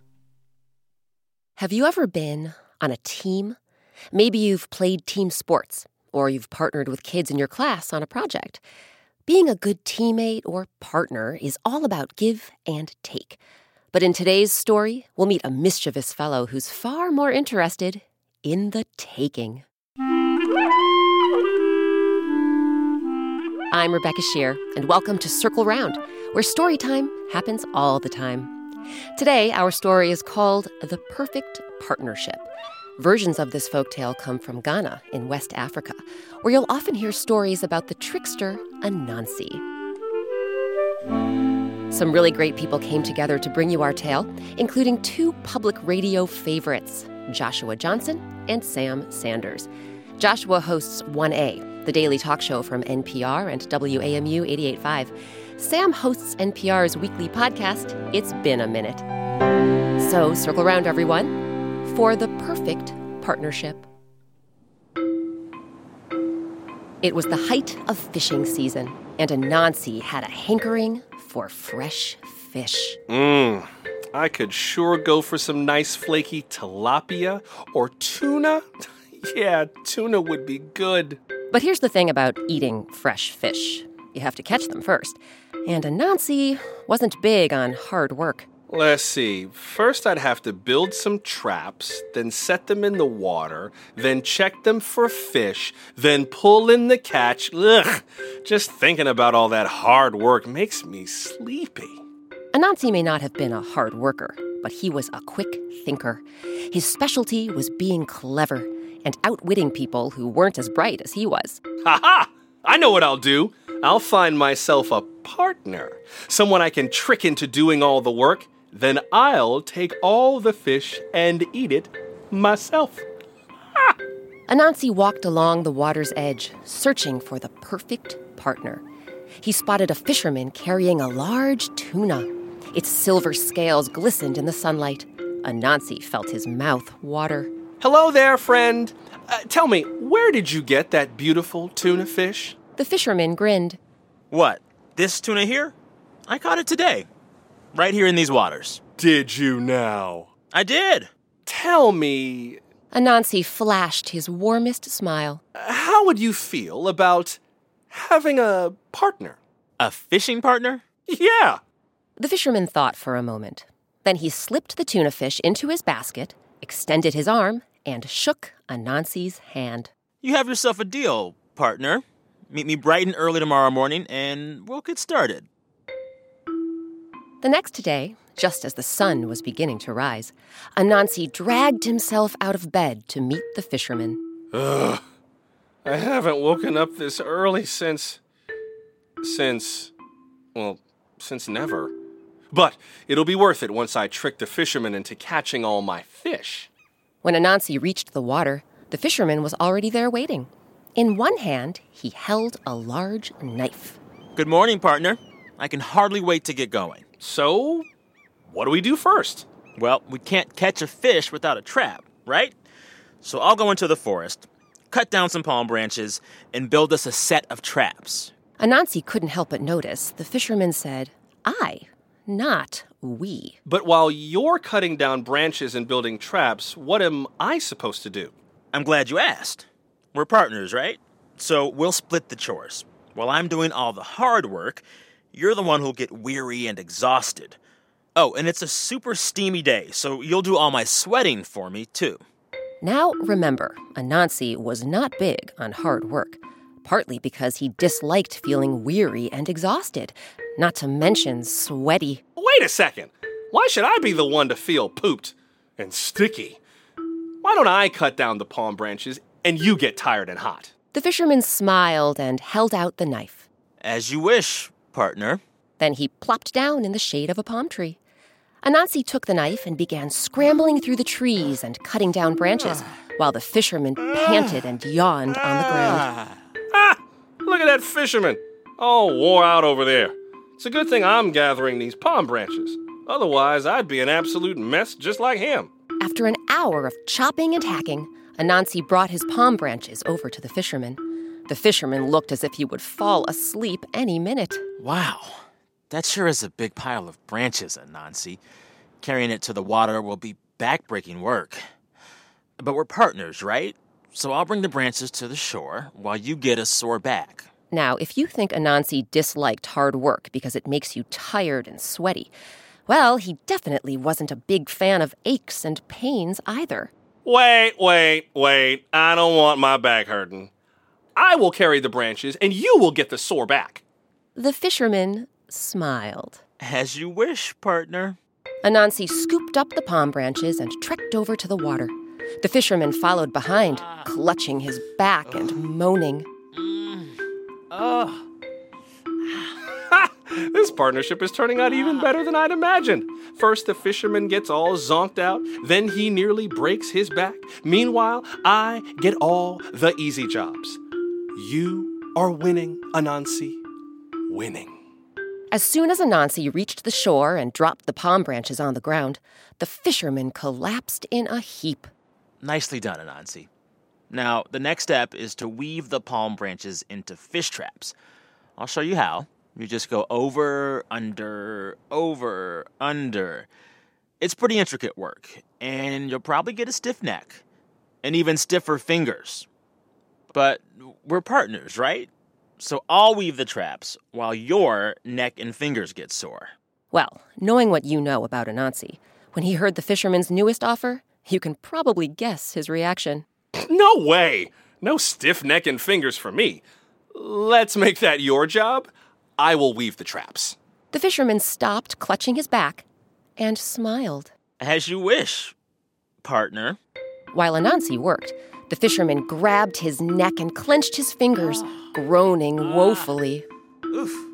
Have you ever been on a team? Maybe you've played team sports, or you've partnered with kids in your class on a project. Being a good teammate or partner is all about give and take. But in today's story, we'll meet a mischievous fellow who's far more interested in the taking. I'm Rebecca Shear, and welcome to Circle Round, where story time happens all the time. Today, our story is called The Perfect Partnership. Versions of this folktale come from Ghana in West Africa, where you'll often hear stories about the trickster Anansi. Some really great people came together to bring you our tale, including two public radio favorites, Joshua Johnson and Sam Sanders. Joshua hosts one A, the daily talk show from N P R and W A M U eighty-eight point five. Sam hosts N P R's weekly podcast, It's Been a Minute. So circle around, everyone, for The Perfect Partnership. It was the height of fishing season, and Anansi had a hankering for fresh fish. Mmm, I could sure go for some nice flaky tilapia or tuna. Yeah, tuna would be good. But here's the thing about eating fresh fish. You have to catch them first. And Anansi wasn't big on hard work. Let's see. First, I'd have to build some traps, then set them in the water, then check them for fish, then pull in the catch. Ugh! Just thinking about all that hard work makes me sleepy. Anansi may not have been a hard worker, but he was a quick thinker. His specialty was being clever and outwitting people who weren't as bright as he was. Ha-ha! I know what I'll do. I'll find myself a partner, someone I can trick into doing all the work. Then I'll take all the fish and eat it myself. Ah! Anansi walked along the water's edge, searching for the perfect partner. He spotted a fisherman carrying a large tuna. Its silver scales glistened in the sunlight. Anansi felt his mouth water. Hello there, friend. Uh, tell me, where did you get that beautiful tuna fish? The fisherman grinned. What, this tuna here? I caught it today. Right here in these waters. Did you now? I did. Tell me... Anansi flashed his warmest smile. How would you feel about having a partner? A fishing partner? Yeah. The fisherman thought for a moment. Then he slipped the tuna fish into his basket, extended his arm, and shook Anansi's hand. You have yourself a deal, partner. Meet me bright and early tomorrow morning, and we'll get started. The next day, just as the sun was beginning to rise, Anansi dragged himself out of bed to meet the fisherman. Ugh. I haven't woken up this early since... Since... Well, since never. But it'll be worth it once I trick the fisherman into catching all my fish. When Anansi reached the water, the fisherman was already there waiting. In one hand, he held a large knife. Good morning, partner. I can hardly wait to get going. So, what do we do first? Well, we can't catch a fish without a trap, right? So I'll go into the forest, cut down some palm branches and build us a set of traps. Anansi couldn't help but notice the fisherman said, I, not we. But while you're cutting down branches and building traps, what am I supposed to do? I'm glad you asked. We're partners, right? So we'll split the chores. While I'm doing all the hard work, you're the one who'll get weary and exhausted. Oh, and it's a super steamy day, so you'll do all my sweating for me, too. Now, remember, Anansi was not big on hard work, partly because he disliked feeling weary and exhausted, not to mention sweaty. Wait a second. Why should I be the one to feel pooped and sticky? Why don't I cut down the palm branches and you get tired and hot? The fisherman smiled and held out the knife. As you wish, partner. Then he plopped down in the shade of a palm tree. Anansi took the knife and began scrambling through the trees and cutting down branches, while the fisherman panted and yawned on the ground. Ah! Look at that fisherman, all wore out over there. It's a good thing I'm gathering these palm branches. Otherwise, I'd be an absolute mess just like him. After an hour of chopping and hacking, Anansi brought his palm branches over to the fisherman. The fisherman looked as if he would fall asleep any minute. Wow. That sure is a big pile of branches, Anansi. Carrying it to the water will be back-breaking work. But we're partners, right? So I'll bring the branches to the shore while you get a sore back. Now, if you think Anansi disliked hard work because it makes you tired and sweaty, well, he definitely wasn't a big fan of aches and pains either. Wait, wait, wait. I don't want my back hurting. I will carry the branches and you will get the sore back. The fisherman smiled. As you wish, partner. Anansi scooped up the palm branches and trekked over to the water. The fisherman followed behind, clutching his back and moaning. Oh. This partnership is turning out even better than I'd imagined. First, the fisherman gets all zonked out. Then he nearly breaks his back. Meanwhile, I get all the easy jobs. You are winning, Anansi. Winning. As soon as Anansi reached the shore and dropped the palm branches on the ground, the fisherman collapsed in a heap. Nicely done, Anansi. Now, the next step is to weave the palm branches into fish traps. I'll show you how. You just go over, under, over, under. It's pretty intricate work, and you'll probably get a stiff neck, and even stiffer fingers. But we're partners, right? So I'll weave the traps while your neck and fingers get sore. Well, knowing what you know about Anansi, when he heard the fisherman's newest offer, you can probably guess his reaction. No way! No stiff neck and fingers for me. Let's make that your job. I will weave the traps. The fisherman stopped clutching his back and smiled. As you wish, partner. While Anansi worked, the fisherman grabbed his neck and clenched his fingers, groaning uh, woefully. Oof.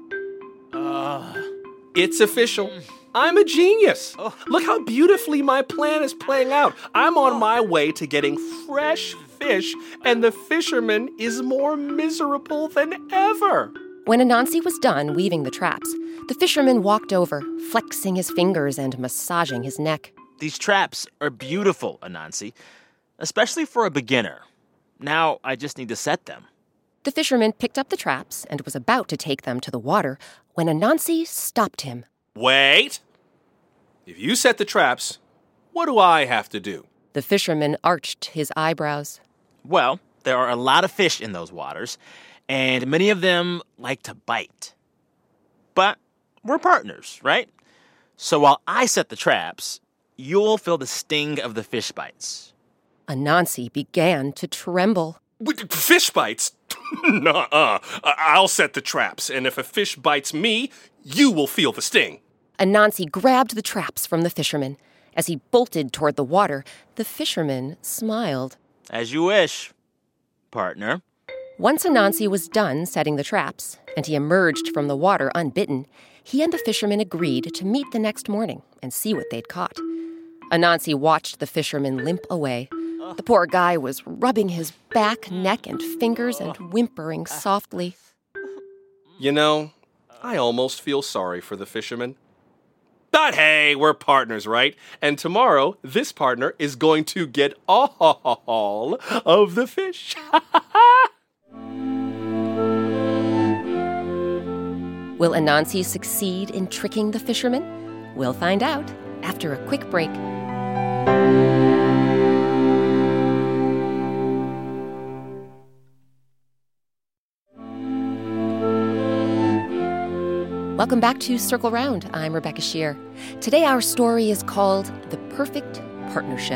Uh, it's official. I'm a genius. Oh. Look how beautifully my plan is playing out. I'm on my way to getting fresh fish, and the fisherman is more miserable than ever. When Anansi was done weaving the traps, the fisherman walked over, flexing his fingers and massaging his neck. These traps are beautiful, Anansi, especially for a beginner. Now I just need to set them. The fisherman picked up the traps and was about to take them to the water when Anansi stopped him. Wait! If you set the traps, what do I have to do? The fisherman arched his eyebrows. Well, there are a lot of fish in those waters, and many of them like to bite. But we're partners, right? So while I set the traps, you'll feel the sting of the fish bites. Anansi began to tremble. Fish bites? Nuh-uh. I'll set the traps, and if a fish bites me, you will feel the sting. Anansi grabbed the traps from the fisherman. As he bolted toward the water, the fisherman smiled. As you wish, partner. Once Anansi was done setting the traps, and he emerged from the water unbitten, he and the fisherman agreed to meet the next morning and see what they'd caught. Anansi watched the fisherman limp away. The poor guy was rubbing his back, neck, and fingers and whimpering softly. You know, I almost feel sorry for the fisherman. But hey, we're partners, right? And tomorrow, this partner is going to get all of the fish. Will Anansi succeed in tricking the fisherman? We'll find out after a quick break. Welcome back to Circle Round. I'm Rebecca Shear. Today our story is called The Perfect Partnership.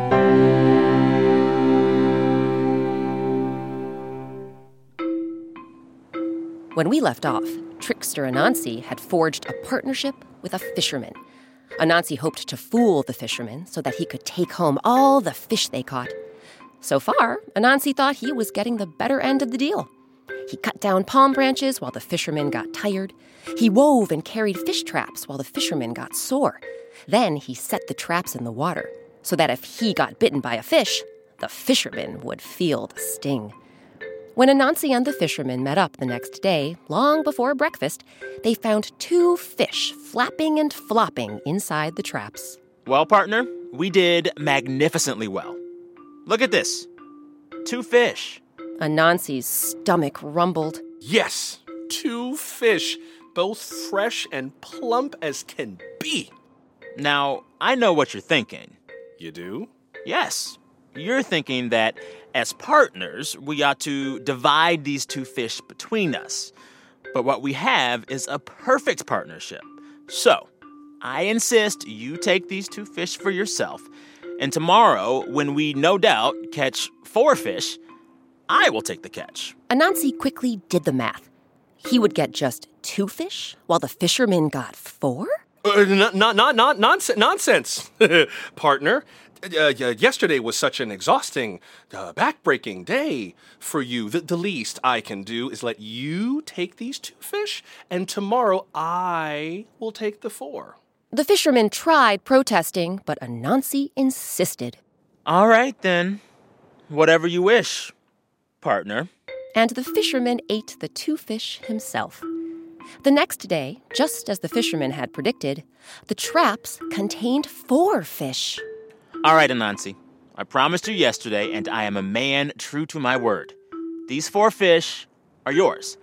When we left off, trickster Anansi had forged a partnership with a fisherman. Anansi hoped to fool the fisherman so that he could take home all the fish they caught. So far, Anansi thought he was getting the better end of the deal. He cut down palm branches while the fisherman got tired. He wove and carried fish traps while the fisherman got sore. Then he set the traps in the water so that if he got bitten by a fish, the fisherman would feel the sting. When Anansi and the fisherman met up the next day, long before breakfast, they found two fish flapping and flopping inside the traps. Well, partner, we did magnificently well. Look at this. Two fish. Anansi's stomach rumbled. Yes, two fish, both fresh and plump as can be. Now, I know what you're thinking. You do? Yes. You're thinking that as partners, we ought to divide these two fish between us. But what we have is a perfect partnership. So, I insist you take these two fish for yourself. And tomorrow, when we no doubt catch four fish, I will take the catch. Anansi quickly did the math. He would get just two fish while the fisherman got four? Uh, not, not, not, not nonsense, nonsense, partner. Uh, yesterday was such an exhausting, uh, back-breaking day for you. The, the least I can do is let you take these two fish, and tomorrow I will take the four. The fisherman tried protesting, but Anansi insisted. All right, then. Whatever you wish, partner. And the fisherman ate the two fish himself. The next day, just as the fisherman had predicted, the traps contained four fish. All right, Anansi. I promised you yesterday, and I am a man true to my word. These four fish are yours.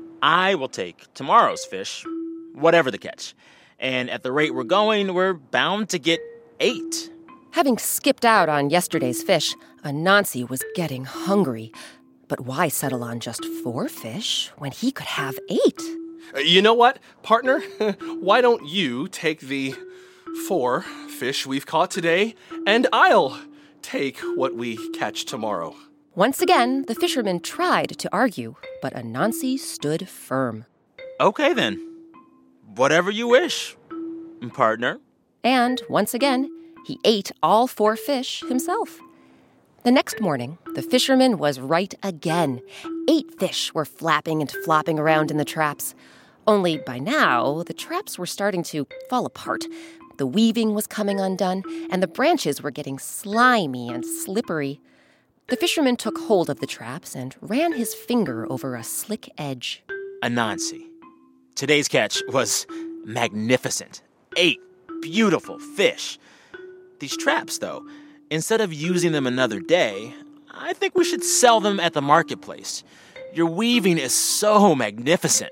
I will take tomorrow's fish, whatever the catch. And at the rate we're going, we're bound to get eight. Having skipped out on yesterday's fish, Anansi was getting hungry. But why settle on just four fish when he could have eight? Uh, you know what, partner? Why don't you take the four fish we've caught today, and I'll take what we catch tomorrow. Once again, the fisherman tried to argue, but Anansi stood firm. Okay, then. Whatever you wish, partner. And once again, he ate all four fish himself. The next morning, the fisherman was right again. Eight fish were flapping and flopping around in the traps. Only by now, the traps were starting to fall apart. The weaving was coming undone, and the branches were getting slimy and slippery. The fisherman took hold of the traps and ran his finger over a slick edge. Anansi, today's catch was magnificent. Eight beautiful fish. These traps, though, instead of using them another day, I think we should sell them at the marketplace. Your weaving is so magnificent.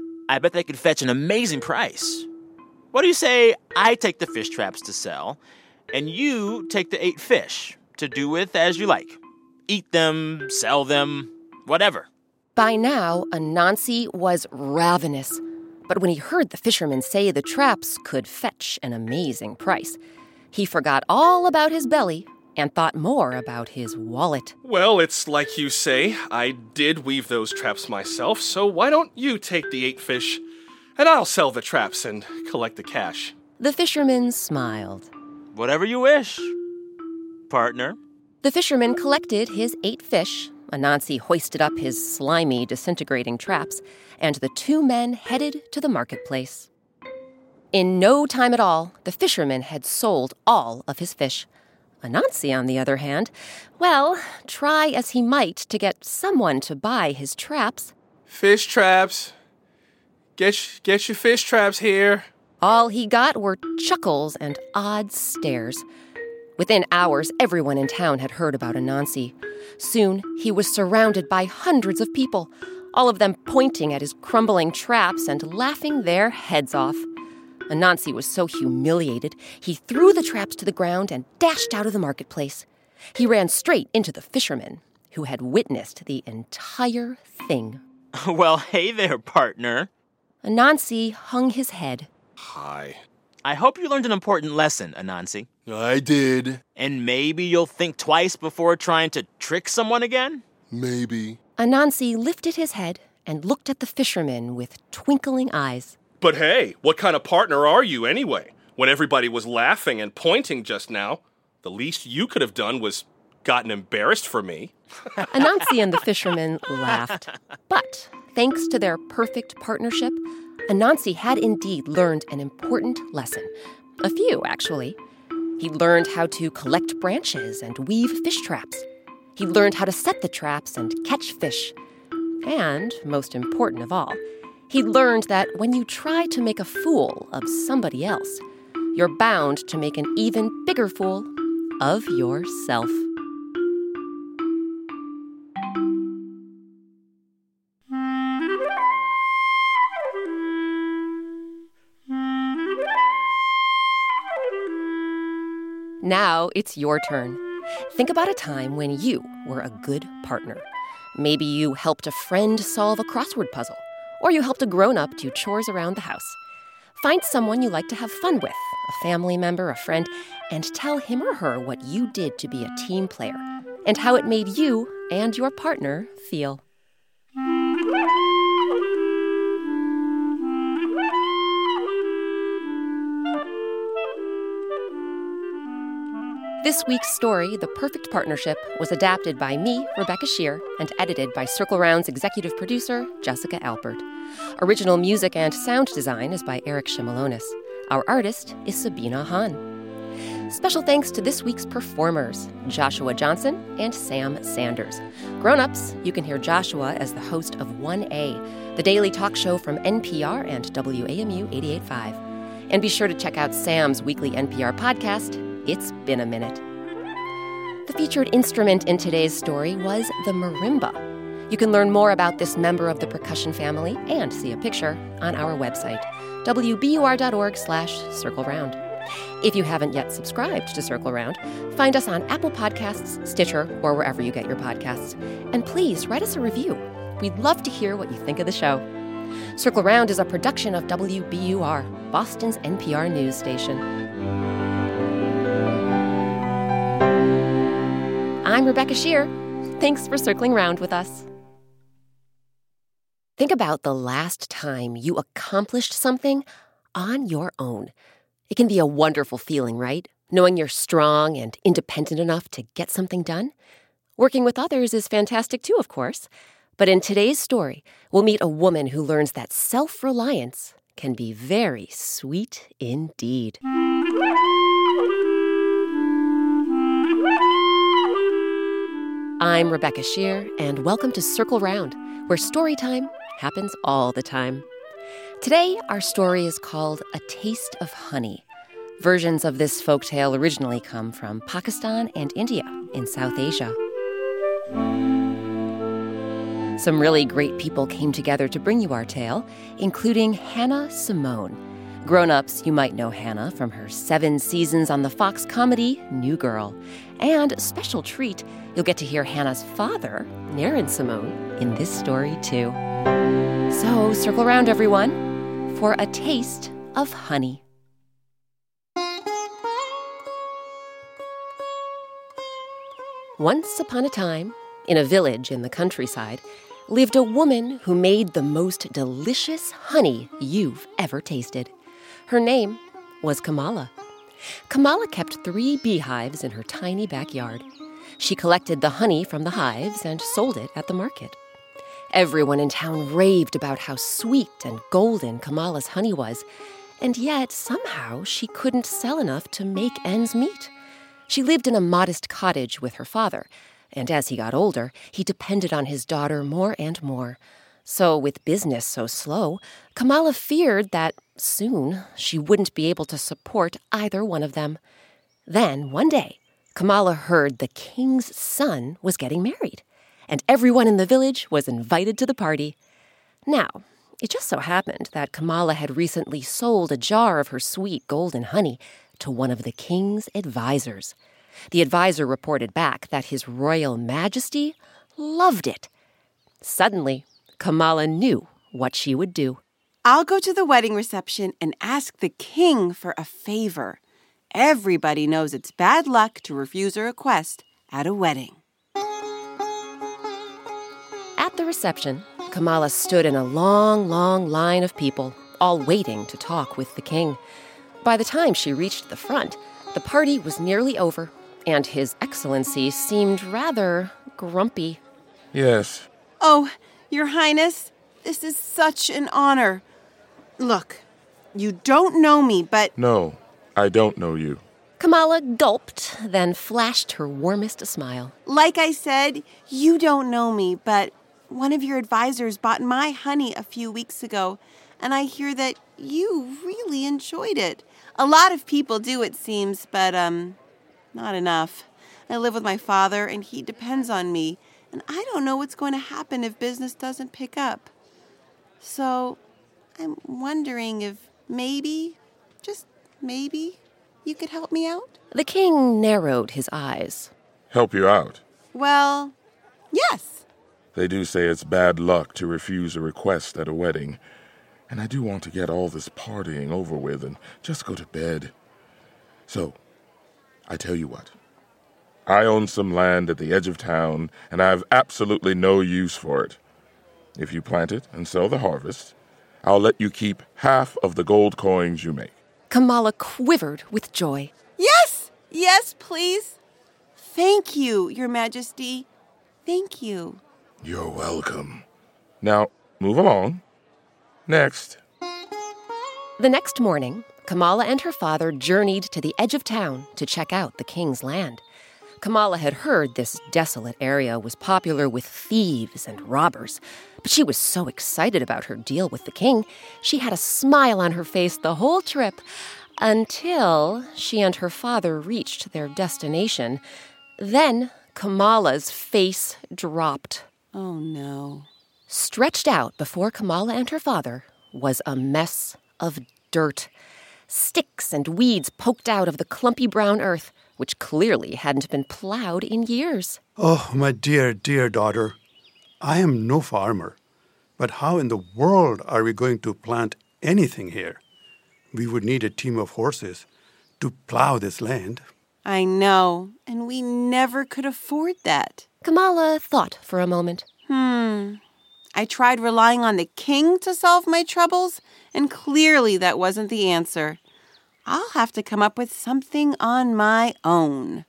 I bet they could fetch an amazing price. What do you say I take the fish traps to sell, and you take the eight fish to do with as you like? Eat them, sell them, whatever. By now, Anansi was ravenous. But when he heard the fisherman say the traps could fetch an amazing price, he forgot all about his belly and thought more about his wallet. Well, it's like you say, I did weave those traps myself, so why don't you take the eight fish, and I'll sell the traps and collect the cash. The fisherman smiled. Whatever you wish, partner. The fisherman collected his eight fish. Anansi hoisted up his slimy, disintegrating traps, and the two men headed to the marketplace. In no time at all, the fisherman had sold all of his fish. Anansi, on the other hand, well, try as he might to get someone to buy his traps. Fish traps. Get, get your fish traps here. All he got were chuckles and odd stares. Within hours, everyone in town had heard about Anansi. Soon, he was surrounded by hundreds of people, all of them pointing at his crumbling traps and laughing their heads off. Anansi was so humiliated, he threw the traps to the ground and dashed out of the marketplace. He ran straight into the fisherman, who had witnessed the entire thing. Well, hey there, partner. Anansi hung his head. Hi. I hope you learned an important lesson, Anansi. I did. And maybe you'll think twice before trying to trick someone again? Maybe. Anansi lifted his head and looked at the fisherman with twinkling eyes. But hey, what kind of partner are you anyway? When everybody was laughing and pointing just now, the least you could have done was gotten embarrassed for me. Anansi and the fisherman laughed. But thanks to their perfect partnership, Anansi had indeed learned an important lesson. A few, actually. He learned how to collect branches and weave fish traps. He learned how to set the traps and catch fish. And, most important of all, he learned that when you try to make a fool of somebody else, you're bound to make an even bigger fool of yourself. Now it's your turn. Think about a time when you were a good partner. Maybe you helped a friend solve a crossword puzzle, or you helped a grown-up do chores around the house. Find someone you like to have fun with, a family member, a friend, and tell him or her what you did to be a team player and how it made you and your partner feel. This week's story, The Perfect Partnership, was adapted by me, Rebecca Shear, and edited by Circle Round's executive producer, Jessica Alpert. Original music and sound design is by Eric Shimalonis. Our artist is Sabina Hahn. Special thanks to this week's performers, Joshua Johnson and Sam Sanders. Grown-ups, you can hear Joshua as the host of one A, the daily talk show from N P R and W A M U eighty-eight point five. And be sure to check out Sam's weekly N P R podcast, It's Been a Minute. The featured instrument in today's story was the marimba. You can learn more about this member of the percussion family and see a picture on our website, W B U R dot org slash Circle Round. If you haven't yet subscribed to Circle Round, find us on Apple Podcasts, Stitcher, or wherever you get your podcasts. And please write us a review. We'd love to hear what you think of the show. Circle Round is a production of W B U R, Boston's N P R news station. I'm Rebecca Shear. Thanks for circling round with us. Think about the last time you accomplished something on your own. It can be a wonderful feeling, right? Knowing you're strong and independent enough to get something done. Working with others is fantastic too, of course. But in today's story, we'll meet a woman who learns that self-reliance can be very sweet indeed. I'm Rebecca Shear, and welcome to Circle Round, where story time happens all the time. Today, our story is called A Taste of Honey. Versions of this folktale originally come from Pakistan and India in South Asia. Some really great people came together to bring you our tale, including Hannah Simone. Grown-ups, you might know Hannah from her seven seasons on the Fox comedy New Girl. And a special treat, you'll get to hear Hannah's father, Naren Simone, in this story too. So circle around, everyone, for a taste of honey. Once upon a time, in a village in the countryside, lived a woman who made the most delicious honey you've ever tasted. Her name was Kamala. Kamala kept three beehives in her tiny backyard. She collected the honey from the hives and sold it at the market. Everyone in town raved about how sweet and golden Kamala's honey was, and yet somehow she couldn't sell enough to make ends meet. She lived in a modest cottage with her father, and as he got older, he depended on his daughter more and more. So, with business so slow, Kamala feared that soon she wouldn't be able to support either one of them. Then, one day, Kamala heard the king's son was getting married, and everyone in the village was invited to the party. Now, it just so happened that Kamala had recently sold a jar of her sweet golden honey to one of the king's advisors. The advisor reported back that His Royal Majesty loved it. Suddenly, Kamala knew what she would do. I'll go to the wedding reception and ask the king for a favor. Everybody knows it's bad luck to refuse a request at a wedding. At the reception, Kamala stood in a long, long line of people, all waiting to talk with the king. By the time she reached the front, the party was nearly over, and His Excellency seemed rather grumpy. Yes. Oh, Your Highness, this is such an honor. Look, you don't know me, but... No, I don't know you. Kamala gulped, then flashed her warmest smile. Like I said, you don't know me, but one of your advisors bought my honey a few weeks ago, and I hear that you really enjoyed it. A lot of people do, it seems, but, um, not enough. I live with my father, and he depends on me, and I don't know what's going to happen if business doesn't pick up. So, I'm wondering if maybe, just maybe, you could help me out? The king narrowed his eyes. Help you out? Well, yes. They do say it's bad luck to refuse a request at a wedding. And I do want to get all this partying over with and just go to bed. So, I tell you what. I own some land at the edge of town, and I have absolutely no use for it. If you plant it and sell the harvest, I'll let you keep half of the gold coins you make. Kamala quivered with joy. Yes! Yes, please. Thank you, Your Majesty. Thank you. You're welcome. Now, move along. Next. The next morning, Kamala and her father journeyed to the edge of town to check out the king's land. Kamala had heard this desolate area was popular with thieves and robbers, but she was so excited about her deal with the king, she had a smile on her face the whole trip, until she and her father reached their destination. Then Kamala's face dropped. Oh, no. Stretched out before Kamala and her father was a mess of dirt. Sticks and weeds poked out of the clumpy brown earth, which clearly hadn't been plowed in years. Oh, my dear, dear daughter, I am no farmer, but how in the world are we going to plant anything here? We would need a team of horses to plow this land. I know, and we never could afford that. Kamala thought for a moment. Hmm. I tried relying on the king to solve my troubles, and clearly that wasn't the answer. I'll have to come up with something on my own.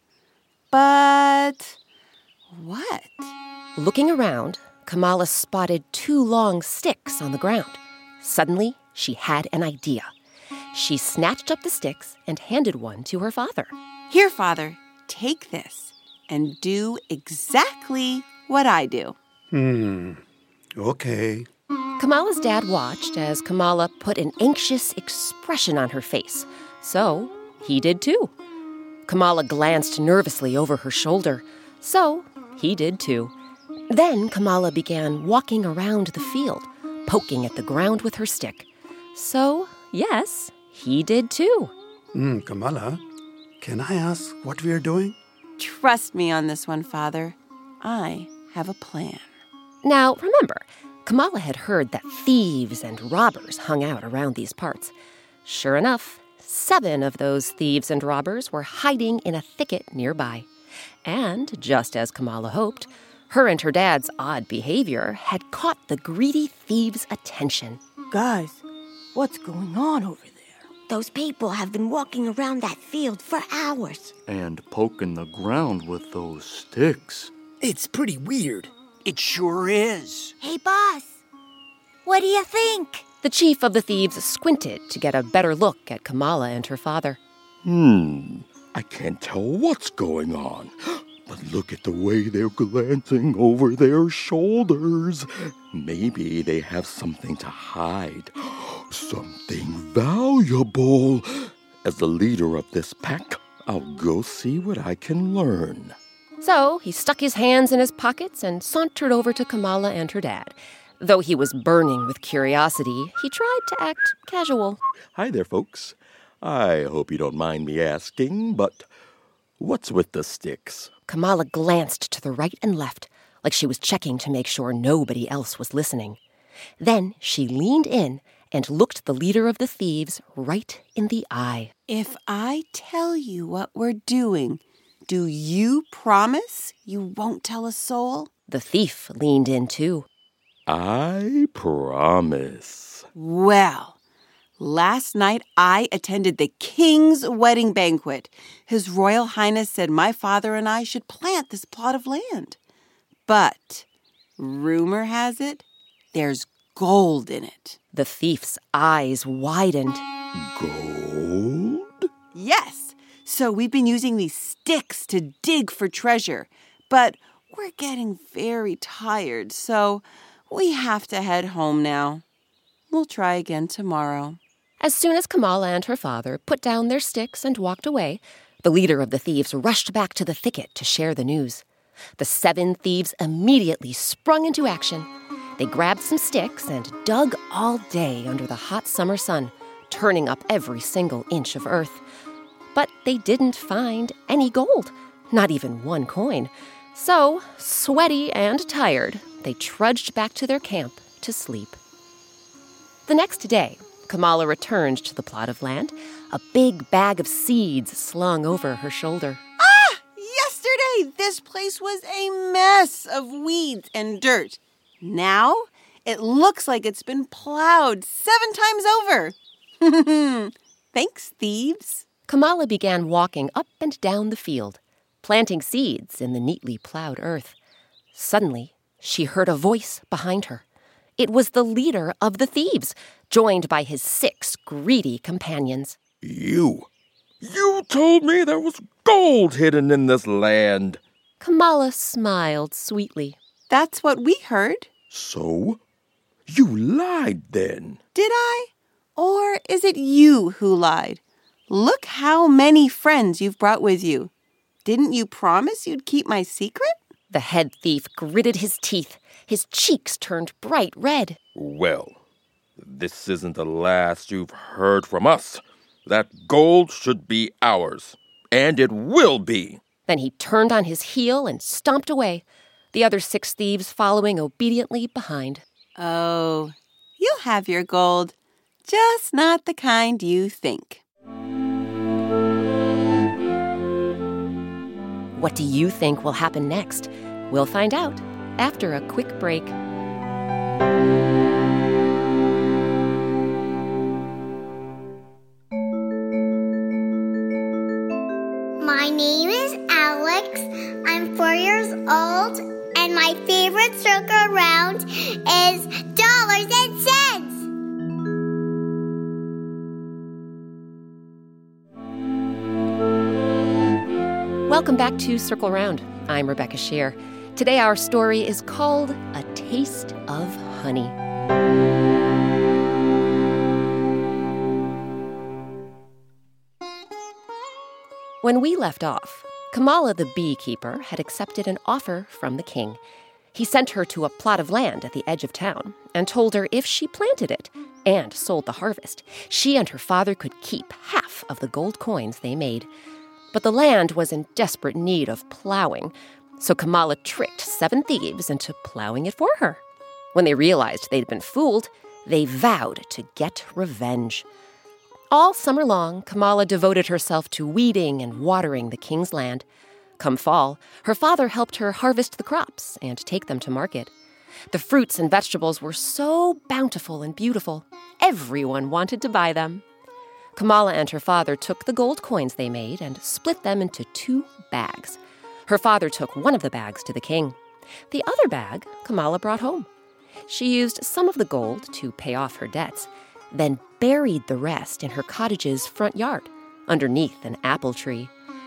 But what? Looking around, Kamala spotted two long sticks on the ground. Suddenly, she had an idea. She snatched up the sticks and handed one to her father. Here, Father, take this and do exactly what I do. Hmm. Okay. Kamala's dad watched as Kamala put an anxious expression on her face. So he did too. Kamala glanced nervously over her shoulder. So he did too. Then Kamala began walking around the field, poking at the ground with her stick. So, yes, he did too. Hmm, Kamala, can I ask what we are doing? Trust me on this one, Father. I have a plan. Now, remember, Kamala had heard that thieves and robbers hung out around these parts. Sure enough, seven of those thieves and robbers were hiding in a thicket nearby. And, just as Kamala hoped, her and her dad's odd behavior had caught the greedy thieves' attention. Guys, what's going on over there? Those people have been walking around that field for hours. And poking the ground with those sticks. It's pretty weird. It sure is. Hey, boss. What do you think? The chief of the thieves squinted to get a better look at Kamala and her father. Hmm, I can't tell what's going on. But look at the way they're glancing over their shoulders. Maybe they have something to hide. Something valuable. As the leader of this pack, I'll go see what I can learn. So he stuck his hands in his pockets and sauntered over to Kamala and her dad. Though he was burning with curiosity, he tried to act casual. Hi there, folks. I hope you don't mind me asking, but what's with the sticks? Kamala glanced to the right and left, like she was checking to make sure nobody else was listening. Then she leaned in and looked the leader of the thieves right in the eye. If I tell you what we're doing, do you promise you won't tell a soul? The thief leaned in too. I promise. Well, last night I attended the king's wedding banquet. His Royal Highness said my father and I should plant this plot of land. But rumor has it, there's gold in it. The thief's eyes widened. Gold? Yes. So we've been using these sticks to dig for treasure. But we're getting very tired, so we have to head home now. We'll try again tomorrow. As soon as Kamala and her father put down their sticks and walked away, the leader of the thieves rushed back to the thicket to share the news. The seven thieves immediately sprung into action. They grabbed some sticks and dug all day under the hot summer sun, turning up every single inch of earth. But they didn't find any gold, not even one coin. So, sweaty and tired, they trudged back to their camp to sleep. The next day, Kamala returned to the plot of land, a big bag of seeds slung over her shoulder. Ah! Yesterday, this place was a mess of weeds and dirt. Now, it looks like it's been plowed seven times over. Thanks, thieves. Kamala began walking up and down the field, planting seeds in the neatly plowed earth. Suddenly, she heard a voice behind her. It was the leader of the thieves, joined by his six greedy companions. You! You told me there was gold hidden in this land! Kamala smiled sweetly. That's what we heard. So? You lied then. Did I? Or is it you who lied? Look how many friends you've brought with you. Didn't you promise you'd keep my secret? The head thief gritted his teeth. His cheeks turned bright red. Well, this isn't the last you've heard from us. That gold should be ours. And it will be. Then he turned on his heel and stomped away, the other six thieves following obediently behind. Oh, you'll have your gold. Just not the kind you think. What do you think will happen next? We'll find out after a quick break. My name is Alex. I'm four years old, and my favorite circle around is dollars and cents. Welcome back to Circle Round. I'm Rebecca Shear. Today our story is called A Taste of Honey. When we left off, Kamala the beekeeper had accepted an offer from the king. He sent her to a plot of land at the edge of town and told her if she planted it and sold the harvest, she and her father could keep half of the gold coins they made. But the land was in desperate need of plowing, so Kamala tricked seven thieves into plowing it for her. When they realized they'd been fooled, they vowed to get revenge. All summer long, Kamala devoted herself to weeding and watering the king's land. Come fall, her father helped her harvest the crops and take them to market. The fruits and vegetables were so bountiful and beautiful, everyone wanted to buy them. Kamala and her father took the gold coins they made and split them into two bags. Her father took one of the bags to the king. The other bag Kamala brought home. She used some of the gold to pay off her debts, then buried the rest in her cottage's front yard, underneath an apple tree.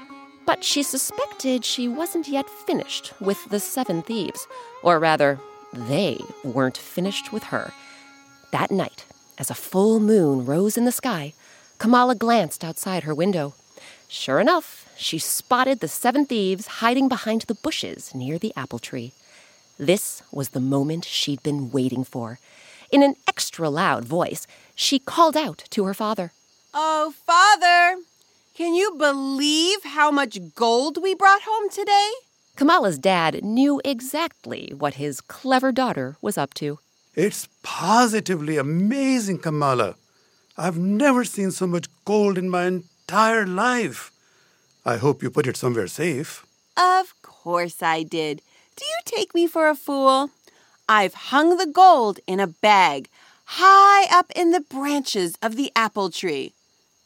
But she suspected she wasn't yet finished with the seven thieves. Or rather, they weren't finished with her. That night, as a full moon rose in the sky, Kamala glanced outside her window. Sure enough, she spotted the seven thieves hiding behind the bushes near the apple tree. This was the moment she'd been waiting for. In an extra loud voice, she called out to her father. Oh, Father, can you believe how much gold we brought home today? Kamala's dad knew exactly what his clever daughter was up to. It's positively amazing, Kamala. I've never seen so much gold in my entire life. I hope you put it somewhere safe. Of course I did. Do you take me for a fool? I've hung the gold in a bag high up in the branches of the apple tree.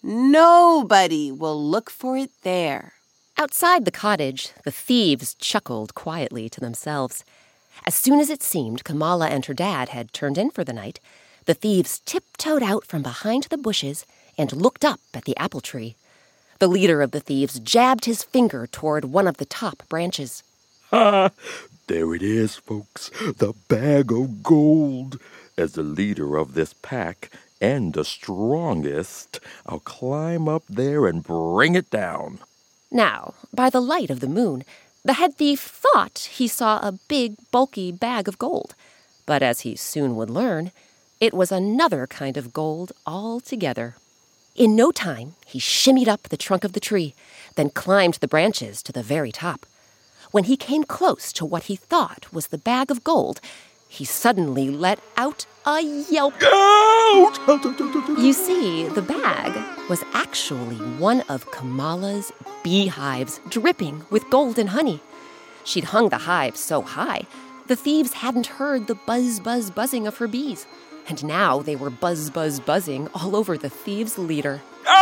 Nobody will look for it there. Outside the cottage, the thieves chuckled quietly to themselves. As soon as it seemed Kamala and her dad had turned in for the night, the thieves tiptoed out from behind the bushes and looked up at the apple tree. The leader of the thieves jabbed his finger toward one of the top branches. Ha! There it is, folks, the bag of gold. As the leader of this pack and the strongest, I'll climb up there and bring it down. Now, by the light of the moon, the head thief thought he saw a big, bulky bag of gold. But as he soon would learn, it was another kind of gold altogether. In no time, he shimmied up the trunk of the tree, then climbed the branches to the very top. When he came close to what he thought was the bag of gold, he suddenly let out a yelp. You see, the bag was actually one of Kamala's beehives, dripping with gold and honey. She'd hung the hive so high, the thieves hadn't heard the buzz-buzz buzzing of her bees. And now they were buzz-buzz buzzing all over the thieves' leader.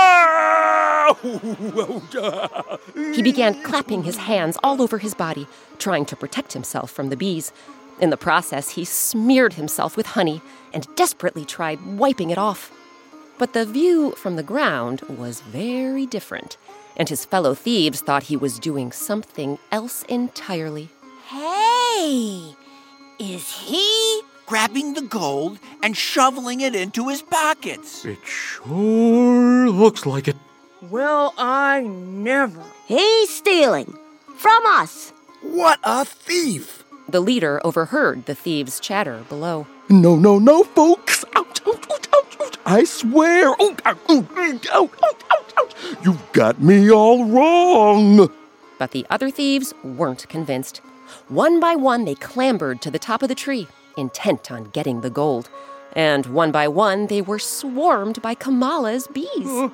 He began clapping his hands all over his body, trying to protect himself from the bees. In the process, he smeared himself with honey and desperately tried wiping it off. But the view from the ground was very different, and his fellow thieves thought he was doing something else entirely. Hey! Is he grabbing the gold and shoveling it into his pockets? It sure looks like it. Well, I never. He's stealing from us. What a thief! The leader overheard the thieves' chatter below. No, no, no, folks! Ouch, ouch, ouch, ouch, ouch. I swear! Ouch, ouch, ouch, ouch, ouch, ouch. You've got me all wrong! But the other thieves weren't convinced. One by one, they clambered to the top of the tree, intent on getting the gold. And one by one, they were swarmed by Kamala's bees.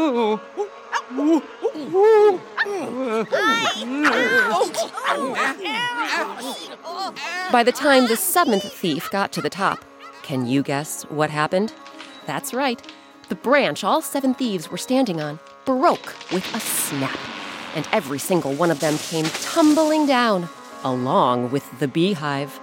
By the time the seventh thief got to the top, can you guess what happened? That's right. The branch all seven thieves were standing on broke with a snap, and every single one of them came tumbling down, along with the beehive.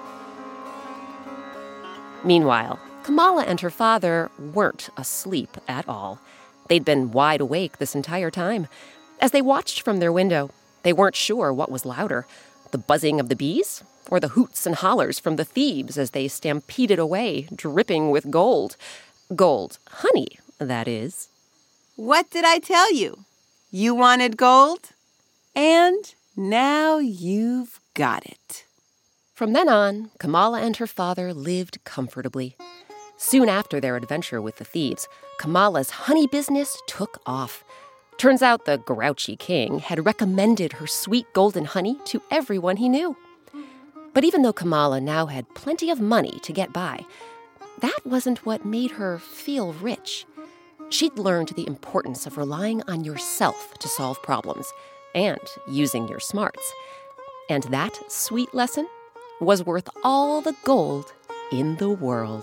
Meanwhile, Kamala and her father weren't asleep at all. They'd been wide awake this entire time. As they watched from their window, they weren't sure what was louder, the buzzing of the bees or the hoots and hollers from the thieves as they stampeded away, dripping with gold. Gold honey, that is. What did I tell you? You wanted gold? And now you've got it. From then on, Kamala and her father lived comfortably. Soon after their adventure with the thieves, Kamala's honey business took off. Turns out the grouchy king had recommended her sweet golden honey to everyone he knew. But even though Kamala now had plenty of money to get by, that wasn't what made her feel rich. She'd learned the importance of relying on yourself to solve problems and using your smarts. And that sweet lesson was worth all the gold in the world.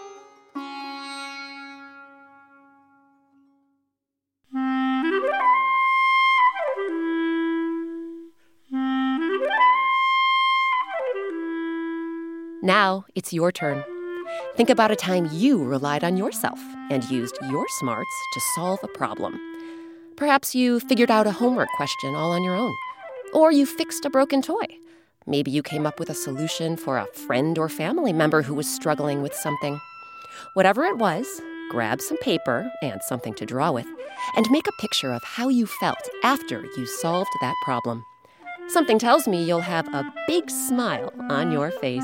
Now it's your turn. Think about a time you relied on yourself and used your smarts to solve a problem. Perhaps you figured out a homework question all on your own. Or you fixed a broken toy. Maybe you came up with a solution for a friend or family member who was struggling with something. Whatever it was, grab some paper and something to draw with, and make a picture of how you felt after you solved that problem. Something tells me you'll have a big smile on your face.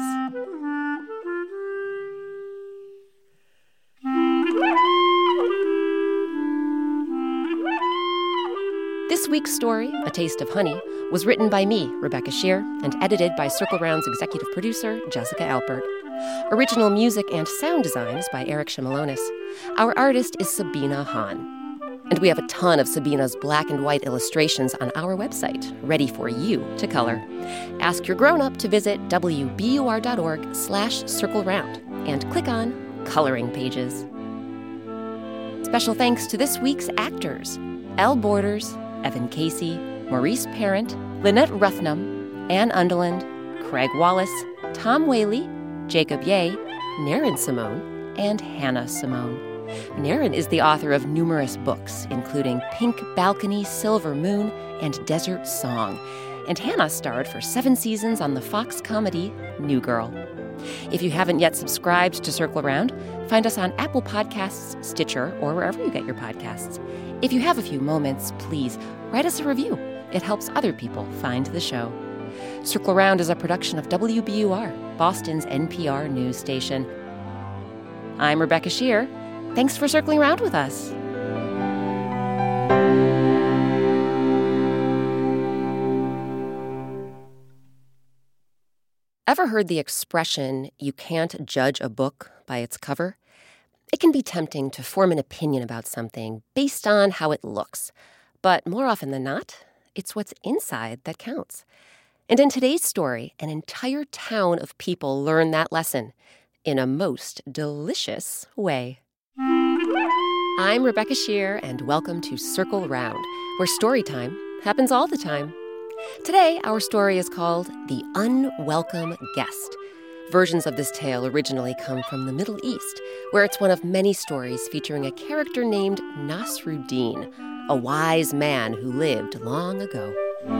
This week's story, A Taste of Honey, was written by me, Rebecca Shear, and edited by Circle Round's executive producer, Jessica Alpert. Original music and sound design is by Eric Shimalonis. Our artist is Sabina Hahn. And we have a ton of Sabina's black and white illustrations on our website, ready for you to color. Ask your grown-up to visit W B U R dot org slash circle round and click on Coloring Pages. Special thanks to this week's actors, Elle Borders, Evan Casey, Maurice Parent, Lynette Ruthnam, Ann Underland, Craig Wallace, Tom Whaley, Jacob Ye, Naren Simone, and Hannah Simone. Naren is the author of numerous books, including Pink Balcony, Silver Moon, and Desert Song. And Hannah starred for seven seasons on the Fox comedy New Girl. If you haven't yet subscribed to Circle Around, find us on Apple Podcasts, Stitcher, or wherever you get your podcasts. If you have a few moments, please write us a review. It helps other people find the show. Circle Around is a production of W B U R, Boston's N P R news station. I'm Rebecca Shear. Thanks for circling around with us. Ever heard the expression, you can't judge a book by its cover? It can be tempting to form an opinion about something based on how it looks. But more often than not, it's what's inside that counts. And in today's story, an entire town of people learn that lesson in a most delicious way. I'm Rebecca Shear, and welcome to Circle Round, where story time happens all the time. Today, our story is called The Unwelcome Guest. Versions of this tale originally come from the Middle East, where it's one of many stories featuring a character named Nasruddin, a wise man who lived long ago.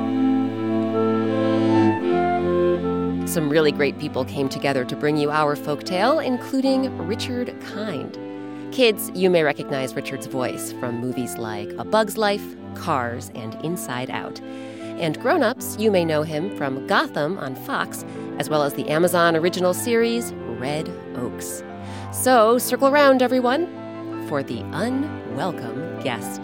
Some really great people came together to bring you our folktale, including Richard Kind. Kids, you may recognize Richard's voice from movies like A Bug's Life, Cars, and Inside Out. And grown-ups, you may know him from Gotham on Fox, as well as the Amazon original series, Red Oaks. So, circle around, everyone, for The Unwelcome Guest.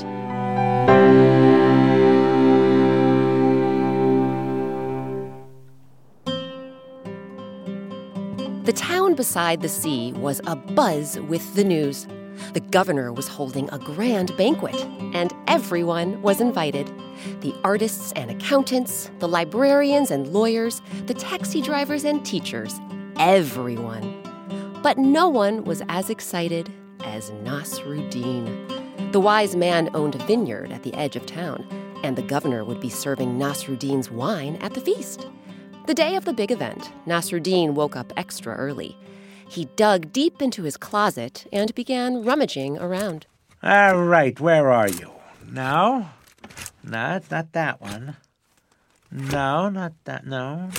The town beside the sea was abuzz with the news. The governor was holding a grand banquet, and everyone was invited. The artists and accountants, the librarians and lawyers, the taxi drivers and teachers, everyone. But no one was as excited as Nasruddin. The wise man owned a vineyard at the edge of town, and the governor would be serving Nasruddin's wine at the feast. The day of the big event, Nasruddin woke up extra early. He dug deep into his closet and began rummaging around. All right, where are you? No? No, it's not that one. No, not that, no.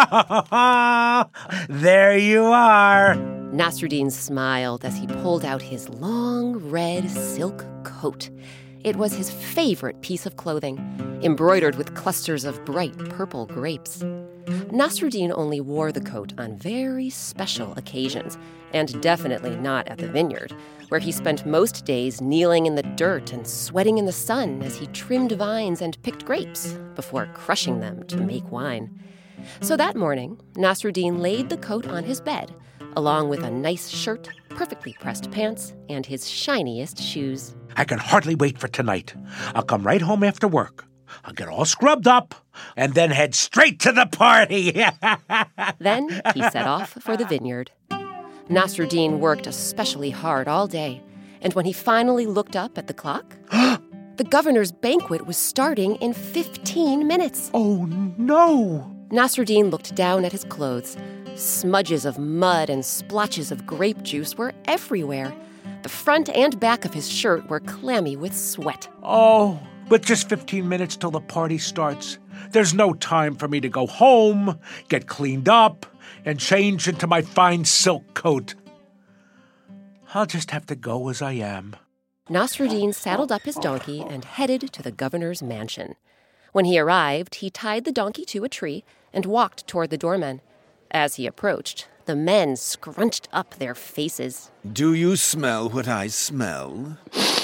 Wow! There you are! Nasruddin smiled as he pulled out his long red silk coat. It was his favorite piece of clothing, embroidered with clusters of bright purple grapes. Nasruddin only wore the coat on very special occasions, and definitely not at the vineyard, where he spent most days kneeling in the dirt and sweating in the sun as he trimmed vines and picked grapes before crushing them to make wine. So that morning, Nasruddin laid the coat on his bed, along with a nice shirt, perfectly pressed pants, and his shiniest shoes. I can hardly wait for tonight. I'll come right home after work. I'll get all scrubbed up and then head straight to the party. Then he set off for the vineyard. Nasruddin worked especially hard all day, and when he finally looked up at the clock, the governor's banquet was starting in fifteen minutes. Oh, no! Nasruddin looked down at his clothes. Smudges of mud and splotches of grape juice were everywhere. The front and back of his shirt were clammy with sweat. Oh, With just fifteen minutes till the party starts, there's no time for me to go home, get cleaned up, and change into my fine silk coat. I'll just have to go as I am. Nasruddin saddled up his donkey and headed to the governor's mansion. When he arrived, he tied the donkey to a tree and walked toward the doormen. As he approached, the men scrunched up their faces. Do you smell what I smell?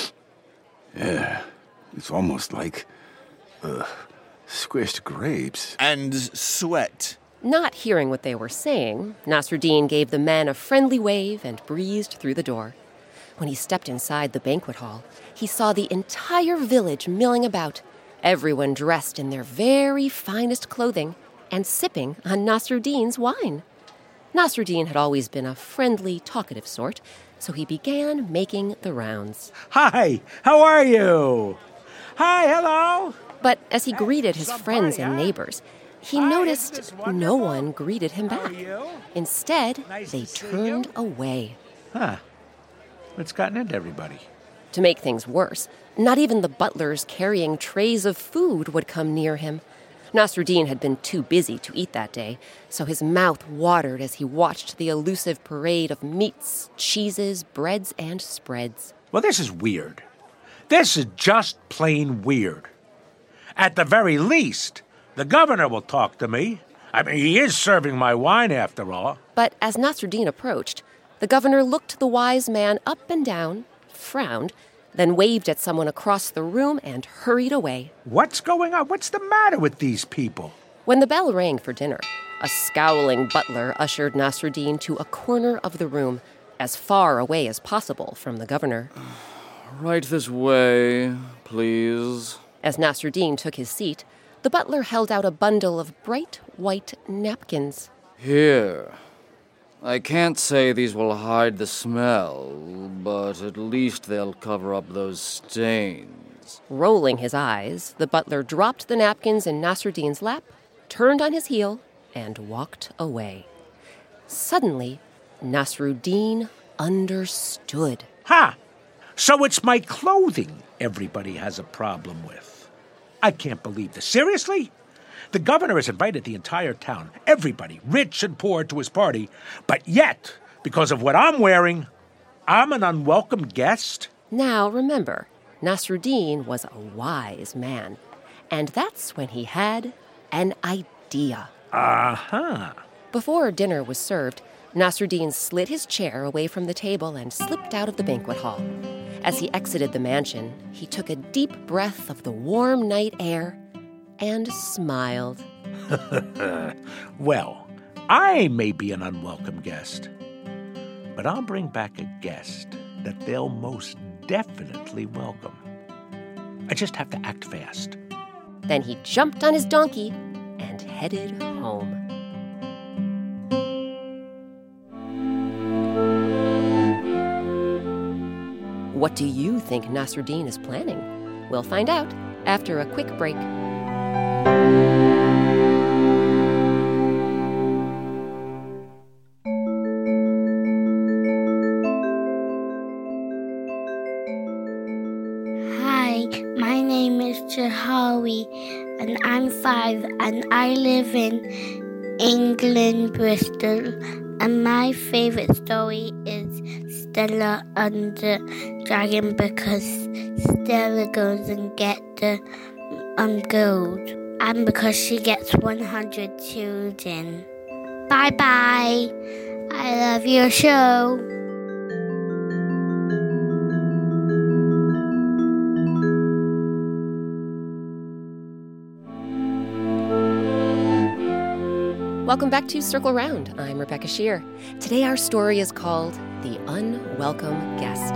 Yeah, it's almost like uh, squished grapes. And sweat. Not hearing what they were saying, Nasruddin gave the men a friendly wave and breezed through the door. When he stepped inside the banquet hall, he saw the entire village milling about, everyone dressed in their very finest clothing and sipping on Nasruddin's wine. Nasruddin had always been a friendly, talkative sort, so he began making the rounds. Hi, how are you? Hi, hello. But as he greeted his friends and neighbors, he noticed no one greeted him back. Instead, they turned away. Huh. What's gotten into everybody? To make things worse, not even the butlers carrying trays of food would come near him. Nasruddin had been too busy to eat that day, so his mouth watered as he watched the elusive parade of meats, cheeses, breads, and spreads. Well, this is weird. This is just plain weird. At the very least, the governor will talk to me. I mean, he is serving my wine after all. But as Nasruddin approached, the governor looked the wise man up and down, frowned, then waved at someone across the room and hurried away. What's going on? What's the matter with these people? When the bell rang for dinner, a scowling butler ushered Nasruddin to a corner of the room, as far away as possible from the governor. Right this way, please. As Nasruddin took his seat, the butler held out a bundle of bright white napkins. Here. I can't say these will hide the smell, but at least they'll cover up those stains. Rolling his eyes, the butler dropped the napkins in Nasruddin's lap, turned on his heel, and walked away. Suddenly, Nasruddin understood. Ha! So it's my clothing everybody has a problem with. I can't believe this. Seriously? The governor has invited the entire town, everybody, rich and poor, to his party, but yet, because of what I'm wearing, I'm an unwelcome guest? Now, remember, Nasruddin was a wise man, and that's when he had an idea. Uh-huh. Before dinner was served, Nasruddin slid his chair away from the table and slipped out of the banquet hall. As he exited the mansion, he took a deep breath of the warm night air and smiled. Well, I may be an unwelcome guest, but I'll bring back a guest that they'll most definitely welcome. I just have to act fast. Then he jumped on his donkey and headed home. What do you think Nasruddin is planning? We'll find out after a quick break. Hi, my name is Jahawi, and I'm five, and I live in England, Bristol. And my favorite story is Stella and the Dragon, because Stella goes and gets the um, gold, and because she gets one hundred children. Bye-bye. I love your show. Welcome back to Circle Round. I'm Rebecca Shear. Today our story is called The Unwelcome Guest.